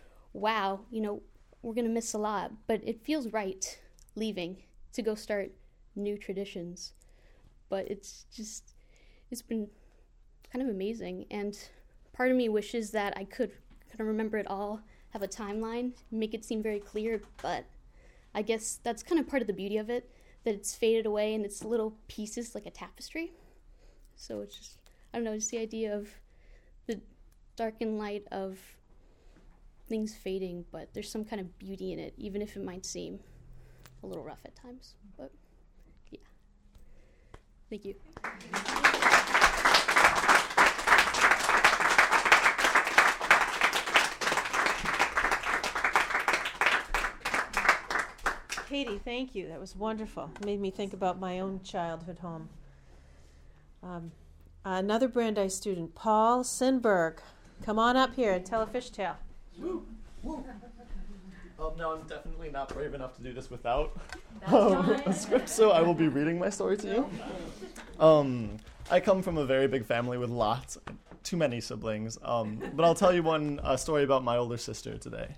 wow, you know, we're going to miss a lot, but it feels right leaving to go start new traditions. But it's just, it's been kind of amazing. And part of me wishes that I could kind of remember it all, have a timeline, make it seem very clear, but I guess that's kind of part of the beauty of it, that it's faded away and it's little pieces like a tapestry. So it's just, I don't know, just the idea of the dark and light of things fading, but there's some kind of beauty in it, even if it might seem a little rough at times. But yeah. Thank you.
Katie, thank you. That was wonderful. It made me think about my own childhood home. Um, another Brandeis student, Paul Sinberg. Come on up here and tell a fish tale.
Woo, woo. Um, no, I'm definitely not brave enough to do this without um, a script, so I will be reading my story to you. Um, I come from a very big family with lots, too many siblings, um, but I'll tell you one uh, story about my older sister today.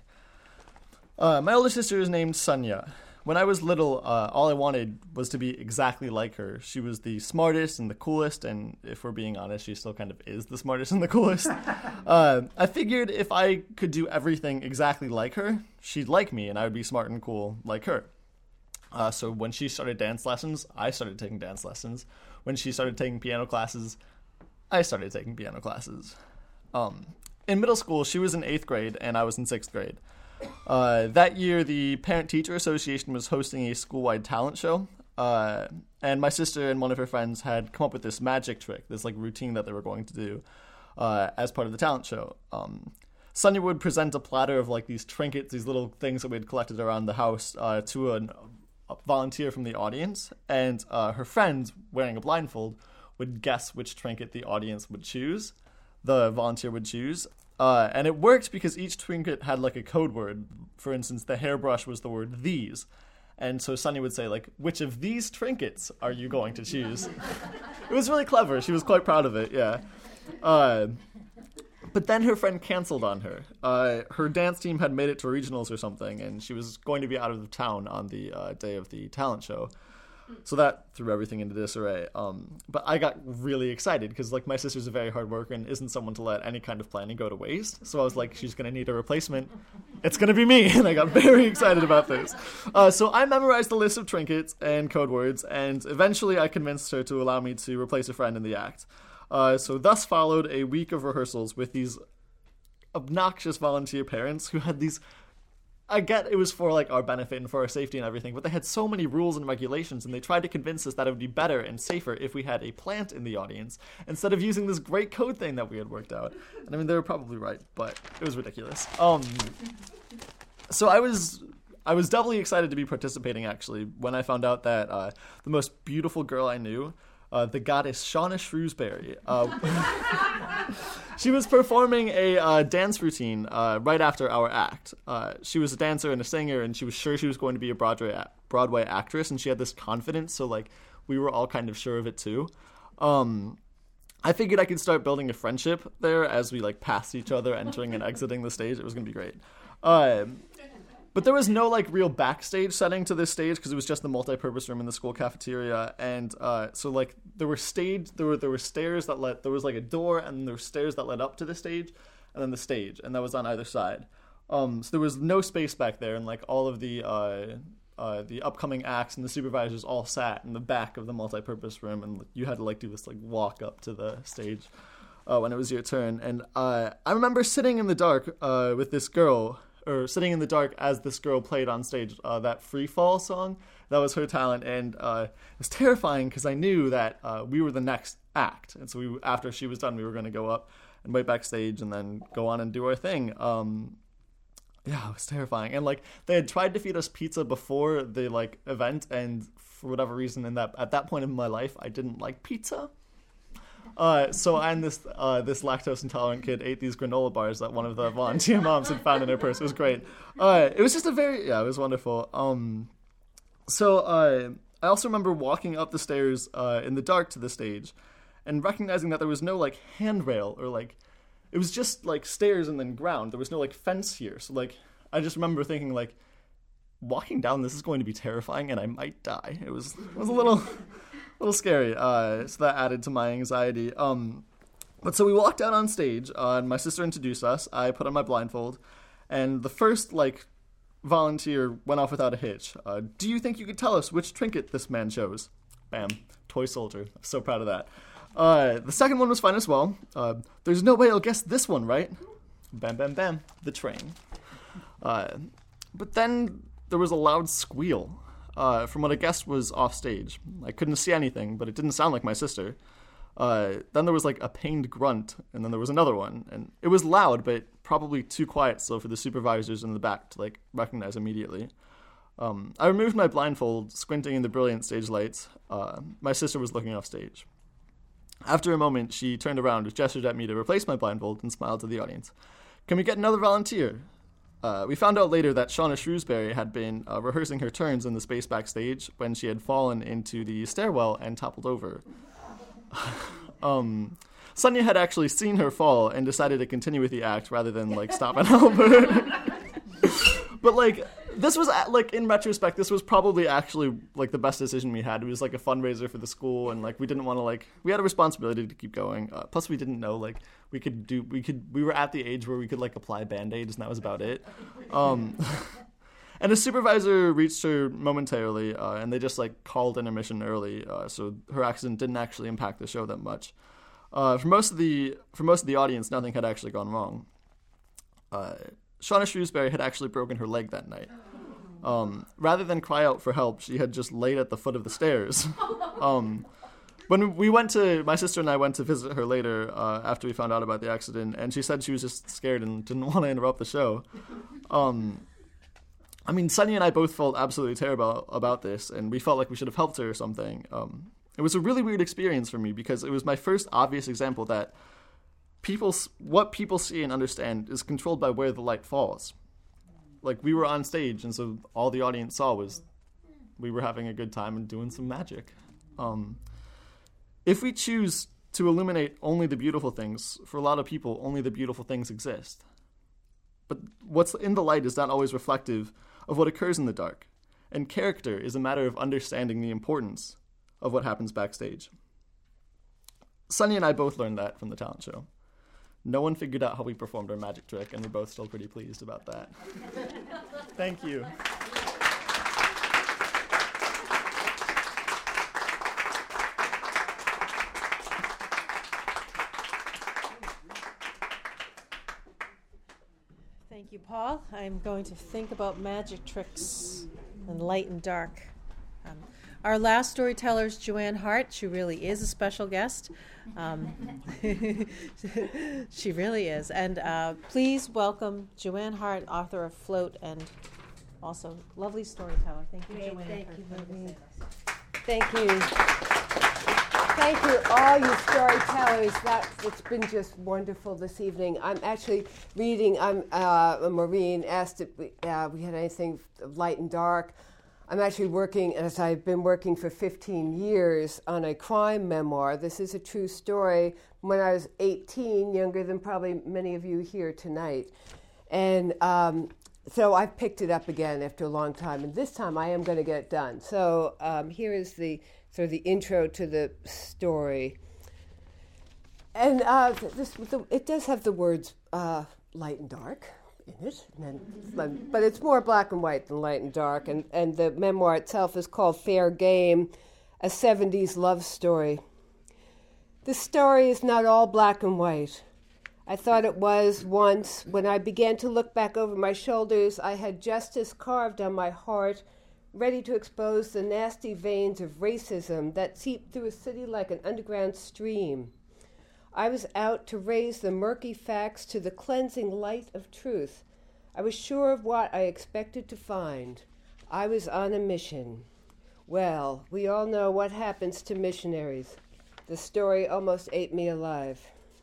Uh, my older sister is named Sonia. When I was little, uh, all I wanted was to be exactly like her. She was the smartest and the coolest, and if we're being honest, she still kind of is the smartest and the coolest. uh, I figured if I could do everything exactly like her, she'd like me, and I would be smart and cool like her. Uh, so when she started dance lessons, I started taking dance lessons. When she started taking piano classes, I started taking piano classes. Um, in middle school, she was in eighth grade, and I was in sixth grade. Uh, that year, the Parent-Teacher Association was hosting a school-wide talent show, uh, and my sister and one of her friends had come up with this magic trick, this like routine that they were going to do uh, as part of the talent show. Um, Sonia would present a platter of like these trinkets, these little things that we had collected around the house uh, to an, a volunteer from the audience, and uh, her friend, wearing a blindfold, would guess which trinket the audience would choose, the volunteer would choose. Uh, and it worked because each trinket had like a code word. For instance, the hairbrush was the word these. And so Sunny would say, like, which of these trinkets are you going to choose? It was really clever. She was quite proud of it, yeah. Uh, but then her friend canceled on her. Uh, her dance team had made it to regionals or something, and she was going to be out of town on the uh, day of the talent show. So that threw everything into disarray. Um, but I got really excited because, like, my sister's a very hard worker and isn't someone to let any kind of planning go to waste. So I was like, she's going to need a replacement. It's going to be me. And I got very excited about this. Uh, so I memorized the list of trinkets and code words, and eventually I convinced her to allow me to replace a friend in the act. Uh, so thus followed a week of rehearsals with these obnoxious volunteer parents who had these... I get it was for, like, our benefit and for our safety and everything, but they had so many rules and regulations, and they tried to convince us that it would be better and safer if we had a plant in the audience instead of using this great code thing that we had worked out. And, I mean, they were probably right, but it was ridiculous. Um, so I was... I was doubly excited to be participating, actually, when I found out that uh, the most beautiful girl I knew, uh, the goddess Shauna Shrewsbury, uh, she was performing a uh, dance routine uh, right after our act. Uh, she was a dancer and a singer, and she was sure she was going to be a Broadway a- Broadway actress, and she had this confidence, so, like, we were all kind of sure of it, too. Um, I figured I could start building a friendship there as we, like, passed each other entering and exiting the stage. It was going to be great. Uh, But there was no, like, real backstage setting to this stage because it was just the multi-purpose room in the school cafeteria. And uh, so, like, there were stage, there were there were stairs that led, there was, like, a door, and there were stairs that led up to the stage, and then the stage, and that was on either side. Um, so there was no space back there, and, like, all of the uh, uh, the upcoming acts and the supervisors all sat in the back of the multi-purpose room, and you had to, like, do this, like, walk up to the stage uh, when it was your turn. And uh, I remember sitting in the dark uh, with this girl, or sitting in the dark as this girl played on stage uh, that Free Fall song. That was her talent, and uh, it was terrifying because I knew that uh, we were the next act. And so we, after she was done, we were going to go up and wait backstage and then go on and do our thing. Um, yeah, it was terrifying. And, like, they had tried to feed us pizza before the, like, event, and for whatever reason, in that at that point in my life, I didn't like pizza. Uh, so I and this uh, this lactose intolerant kid ate these granola bars that one of the volunteer moms had found in her purse. It was great. Uh, it was just a very yeah, it was wonderful. Um, so uh, I also remember walking up the stairs uh, in the dark to the stage, and recognizing that there was no like handrail or like it was just like stairs and then ground. There was no like fence here. So like I just remember thinking like walking down this is going to be terrifying and I might die. It was it was a little. A little scary, uh, so that added to my anxiety. Um, but so we walked out on stage, uh, and my sister introduced us. I put on my blindfold, and the first, like, volunteer went off without a hitch. Uh, do you think you could tell us which trinket this man chose? Bam. Toy soldier. I'm so proud of that. Uh, the second one was fine as well. Uh, there's no way he'll guess this one, right? Bam, bam, bam. The train. Uh, but then there was a loud squeal. Uh, from what I guessed was off stage. I couldn't see anything, but it didn't sound like my sister. Uh, then there was like a pained grunt, and then there was another one. And it was loud, but probably too quiet still for the supervisors in the back to like recognize immediately. Um, I removed my blindfold, squinting in the brilliant stage lights. Uh, my sister was looking off stage. After a moment, she turned around, gestured at me to replace my blindfold, and smiled to the audience. "Can we get another volunteer?" Uh, we found out later that Shauna Shrewsbury had been uh, rehearsing her turns in the space backstage when she had fallen into the stairwell and toppled over. um, Sonia had actually seen her fall and decided to continue with the act rather than, like, stop and help her. But, like, this was, like, in retrospect, this was probably actually, like, the best decision we had. It was, like, a fundraiser for the school, and, like, we didn't want to, like, we had a responsibility to keep going. Uh, plus, we didn't know, like, we could do, we could, we were at the age where we could, like, apply Band-Aids, and that was about it. Um, and a supervisor reached her momentarily, uh, and they just, like, called intermission early, uh, so her accident didn't actually impact the show that much. Uh, for most of the, for most of the audience, nothing had actually gone wrong. Uh, Shauna Shrewsbury had actually broken her leg that night. Um, rather than cry out for help, she had just laid at the foot of the stairs. Um, when we went to, my sister and I went to visit her later uh, after we found out about the accident, and she said she was just scared and didn't want to interrupt the show. Um, I mean, Sunny and I both felt absolutely terrible about this, and we felt like we should have helped her or something. Um, it was a really weird experience for me because it was my first obvious example that people, what people see and understand is controlled by where the light falls. Like, we were on stage, and so all the audience saw was we were having a good time and doing some magic. Um, if we choose to illuminate only the beautiful things, for a lot of people, only the beautiful things exist. But what's in the light is not always reflective of what occurs in the dark, and character is a matter of understanding the importance of what happens backstage. Sunny and I both learned that from the talent show. No one figured out how we performed our magic trick, and we're both still pretty pleased about that. Thank you.
Thank you, Paul. I'm going to think about magic tricks and light and dark. Um, our last storyteller is Joanne Hart. She really is a special guest. Um, she really is. And uh, please welcome Joanne Hart, author of Float, and also lovely storyteller. Thank you,
Great,
Joanne.
thank
for
you,
coming.
Marie. Thank you. Thank you, all you storytellers. That, it's been just wonderful this evening. I'm actually reading, I'm uh, Maureen asked if we, uh, we had anything light and dark. I'm actually working, as I've been working for fifteen years, on a crime memoir. This is a true story. When I was eighteen, younger than probably many of you here tonight. And um, so I've picked it up again after a long time, and this time I am going to get it done. So um, here is the sort of the intro to the story. And uh, this, the, it does have the words uh, light and dark in it, and then, but it's more black and white than light and dark. And, and the memoir itself is called Fair Game, a seventies love story. The story is not all black and white. I thought it was once. When I began to look back over my shoulders, I had justice carved on my heart, ready to expose the nasty veins of racism that seep through a city like an underground stream. I was out to raise the murky facts to the cleansing light of truth. I was sure of what I expected to find. I was on a mission. Well, we all know what happens to missionaries. The story almost ate me alive.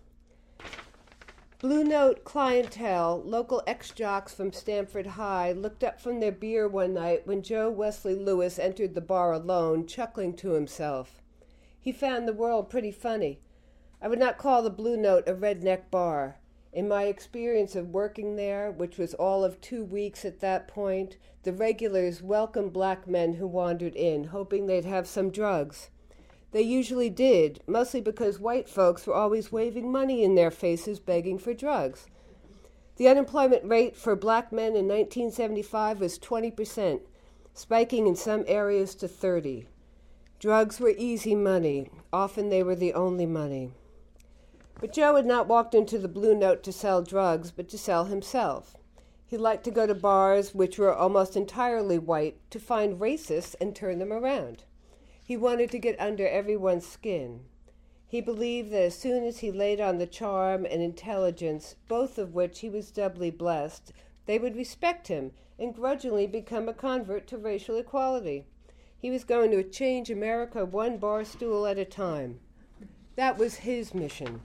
Blue Note clientele, local ex-jocks from Stamford High, looked up from their beer one night when Joe Wesley Lewis entered the bar alone, chuckling to himself. He found the world pretty funny. I would not call the Blue Note a redneck bar. In my experience of working there, which was all of two weeks at that point, the regulars welcomed black men who wandered in, hoping they'd have some drugs. They usually did, mostly because white folks were always waving money in their faces begging for drugs. The unemployment rate for black men in nineteen seventy-five was twenty percent, spiking in some areas to thirty. Drugs were easy money. Often they were the only money. But Joe had not walked into the Blue Note to sell drugs, but to sell himself. He liked to go to bars, which were almost entirely white, to find racists and turn them around. He wanted to get under everyone's skin. He believed that as soon as he laid on the charm and intelligence, both of which he was doubly blessed, They would respect him and grudgingly become a convert to racial equality. He was going to change America one bar stool at a time. That was his mission.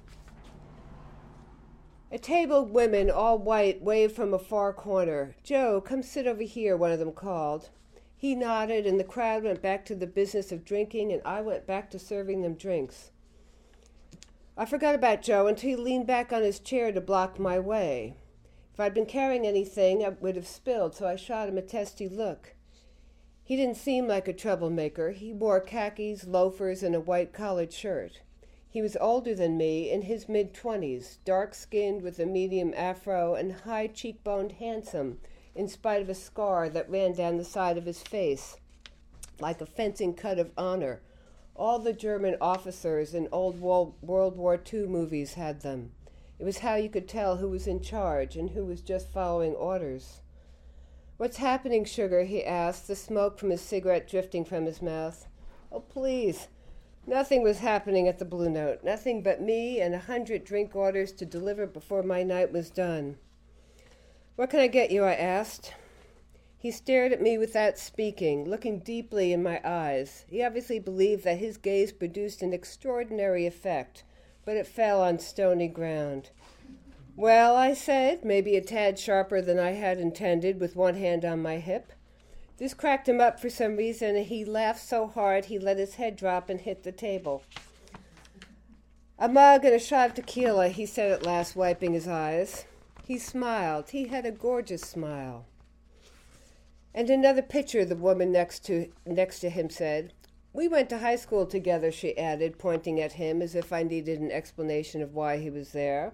A table of women, all white, waved from a far corner. "Joe, come sit over here," one of them called. He nodded, and the crowd went back to the business of drinking, and I went back to serving them drinks. I forgot about Joe until he leaned back on his chair to block my way. If I'd been carrying anything, I would have spilled, so I shot him a testy look. He didn't seem like a troublemaker. He wore khakis, loafers, and a white collared shirt. He was older than me, in his mid-twenties, dark-skinned with a medium afro and high-cheekboned, handsome, in spite of a scar that ran down the side of his face, like a fencing cut of honor. All the German officers in old World War Two movies had them. It was how you could tell who was in charge and who was just following orders. "What's happening, Sugar?" he asked, the smoke from his cigarette drifting from his mouth. "Oh, please." Nothing was happening at the Blue Note, nothing but me and a hundred drink orders to deliver before my night was done. "What can I get you?" I asked. He stared at me without speaking, looking deeply in my eyes. He obviously believed that his gaze produced an extraordinary effect, but it fell on stony ground. "Well," I said, maybe a tad sharper than I had intended, with one hand on my hip. This cracked him up for some reason, and he laughed so hard he let his head drop and hit the table. "A mug and a shot of tequila," he said at last, wiping his eyes. He smiled. He had a gorgeous smile. "And another picture," the woman next to next to him said. "We went to high school together," she added, pointing at him as if I needed an explanation of why he was there.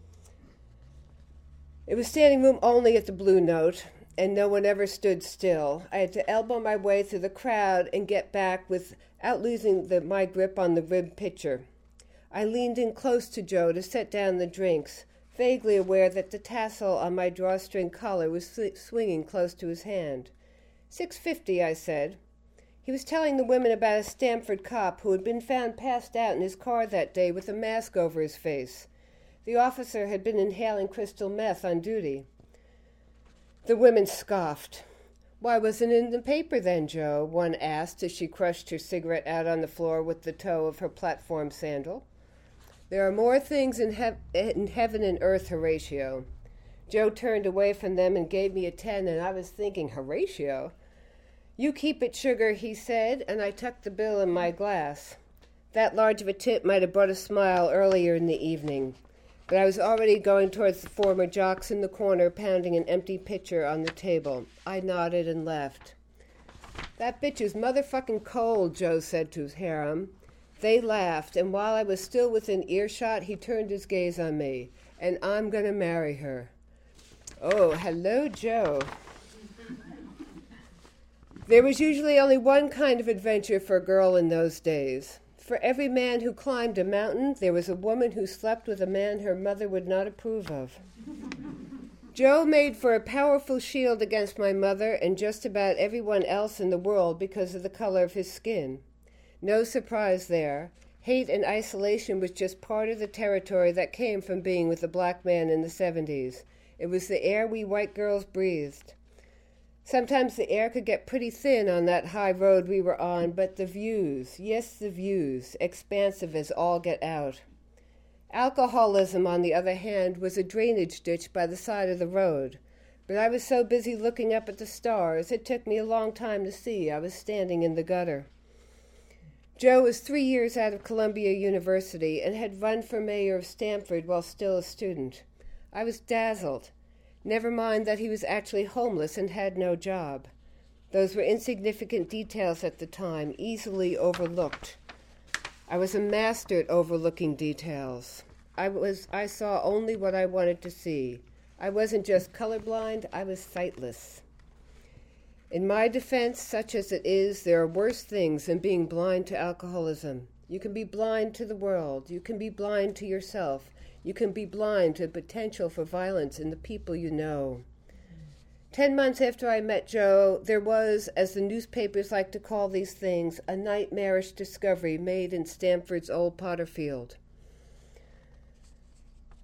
It was standing room only at the Blue Note, and no one ever stood still. I had to elbow my way through the crowd and get back without losing the, my grip on the ribbed pitcher. I leaned in close to Joe to set down the drinks, vaguely aware that the tassel on my drawstring collar was sw- swinging close to his hand. Six fifty, I said. He was telling the women about a Stamford cop who had been found passed out in his car that day with a mask over his face. The officer had been inhaling crystal meth on duty. The women scoffed. "Why wasn't it in the paper then, Joe?" one asked as she crushed her cigarette out on the floor with the toe of her platform sandal. "There are more things in, he- in heaven and earth, Horatio." Joe turned away from them and gave me a ten, and I was thinking, Horatio? "You keep it, Sugar," he said, and I tucked the bill in my glass. That large of a tip might have brought a smile earlier in the evening, but I was already going towards the former jocks in the corner, pounding an empty pitcher on the table. I nodded and left. "That bitch is motherfucking cold," Joe said to his harem. They laughed, and while I was still within earshot, he turned his gaze on me. "And I'm going to marry her." Oh, hello, Joe. There was usually only one kind of adventure for a girl in those days. For every man who climbed a mountain, there was a woman who slept with a man her mother would not approve of. Joe made for a powerful shield against my mother and just about everyone else in the world because of the color of his skin. No surprise there. Hate and isolation was just part of the territory that came from being with a black man in the seventies. It was the air we white girls breathed. Sometimes the air could get pretty thin on that high road we were on, but the views, yes, the views, expansive as all get out. Alcoholism, on the other hand, was a drainage ditch by the side of the road. But I was so busy looking up at the stars, it took me a long time to see I was standing in the gutter. Joe was three years out of Columbia University and had run for mayor of Stamford while still a student. I was dazzled. Never mind that he was actually homeless and had no job. Those were insignificant details at the time, easily overlooked. I was a master at overlooking details. I was I saw only what I wanted to see. I wasn't just colorblind, I was sightless. In my defense, such as it is, there are worse things than being blind to alcoholism. You can be blind to the world. You can be blind to yourself. You can be blind to the potential for violence in the people you know. Ten months after I met Joe, there was, as the newspapers like to call these things, a nightmarish discovery made in Stamford's old Potterfield.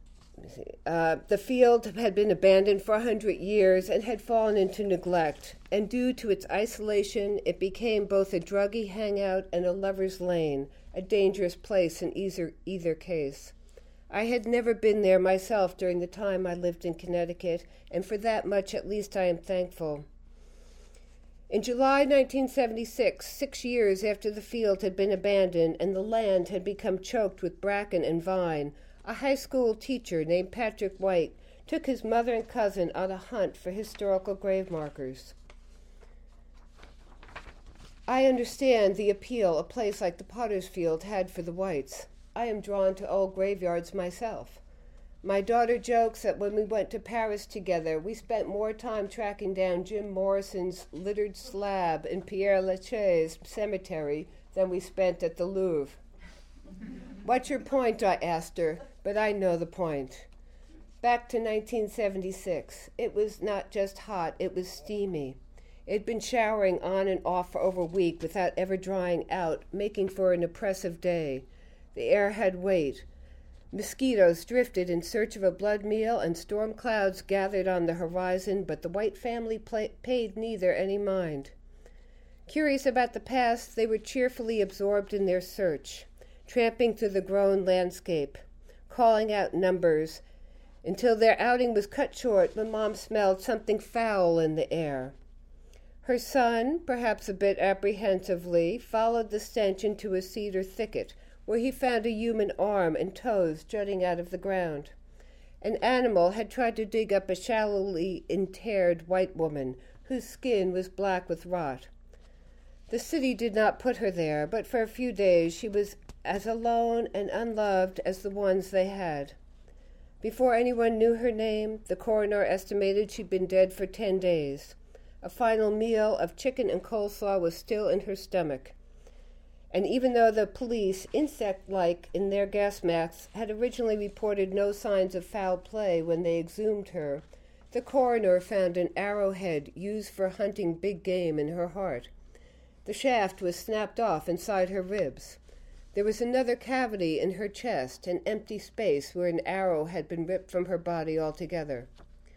Uh, the field had been abandoned for a hundred years and had fallen into neglect, and due to its isolation, it became both a druggy hangout and a lover's lane, a dangerous place in either, either case. I had never been there myself during the time I lived in Connecticut, and for that much at least I am thankful. In July nineteen seventy-six, six years after the field had been abandoned and the land had become choked with bracken and vine, a high school teacher named Patrick White took his mother and cousin on a hunt for historical grave markers. I understand the appeal a place like the Potter's Field had for the Whites. I am drawn to old graveyards myself. My daughter jokes that when we went to Paris together, we spent more time tracking down Jim Morrison's littered slab in Père Lachaise cemetery than we spent at the Louvre. What's your point? I asked her, but I know the point. Back to nineteen seventy-six. It was not just hot, it was steamy. It had been showering on and off for over a week without ever drying out, making for an oppressive day. The air had weight. Mosquitoes drifted in search of a blood meal, and storm clouds gathered on the horizon, but the White family pla- paid neither any mind. Curious about the past, they were cheerfully absorbed in their search, tramping through the grown landscape, calling out numbers, until their outing was cut short when Mom smelled something foul in the air. Her son, perhaps a bit apprehensively, followed the stench into a cedar thicket, where he found a human arm and toes jutting out of the ground. An animal had tried to dig up a shallowly interred white woman, whose skin was black with rot. The city did not put her there, but for a few days she was as alone and unloved as the ones they had. Before anyone knew her name, the coroner estimated she'd been dead for ten days. A final meal of chicken and coleslaw was still in her stomach. And even though the police, insect-like in their gas masks, had originally reported no signs of foul play when they exhumed her, the coroner found an arrowhead used for hunting big game in her heart. The shaft was snapped off inside her ribs. There was another cavity in her chest, an empty space where an arrow had been ripped from her body altogether.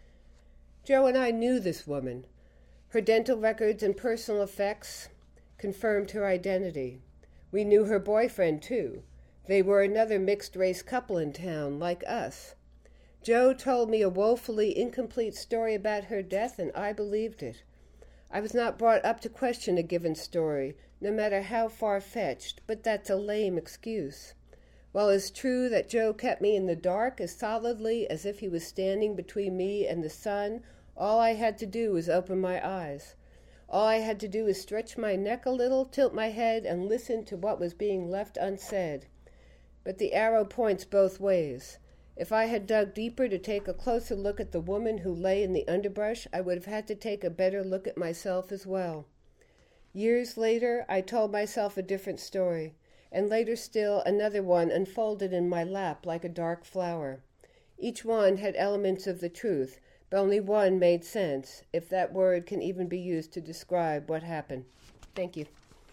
Joe and I knew this woman. Her dental records and personal effects confirmed her identity. We knew her boyfriend, too. They were another mixed-race couple in town, like us. Joe told me a woefully incomplete story about her death, and I believed it. I was not brought up to question a given story, no matter how far-fetched, but that's a lame excuse. While it's true that Joe kept me in the dark as solidly as if he was standing between me and the sun, all I had to do was open my eyes. All I had to do was stretch my neck a little, tilt my head, and listen to what was being left unsaid. But the arrow points both ways. If I had dug deeper to take a closer look at the woman who lay in the underbrush, I would have had to take a better look at myself as well. Years later, I told myself a different story, and later still another one unfolded in my lap like a dark flower. Each one had elements of the truth, but only one made sense, if that word can even be used to describe what happened. Thank you.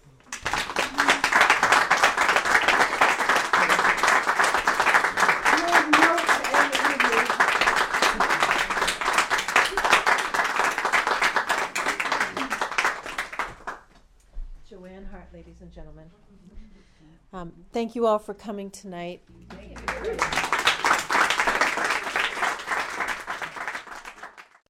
Joanne Hart, ladies and gentlemen. Um, thank you all for coming tonight. Thank you.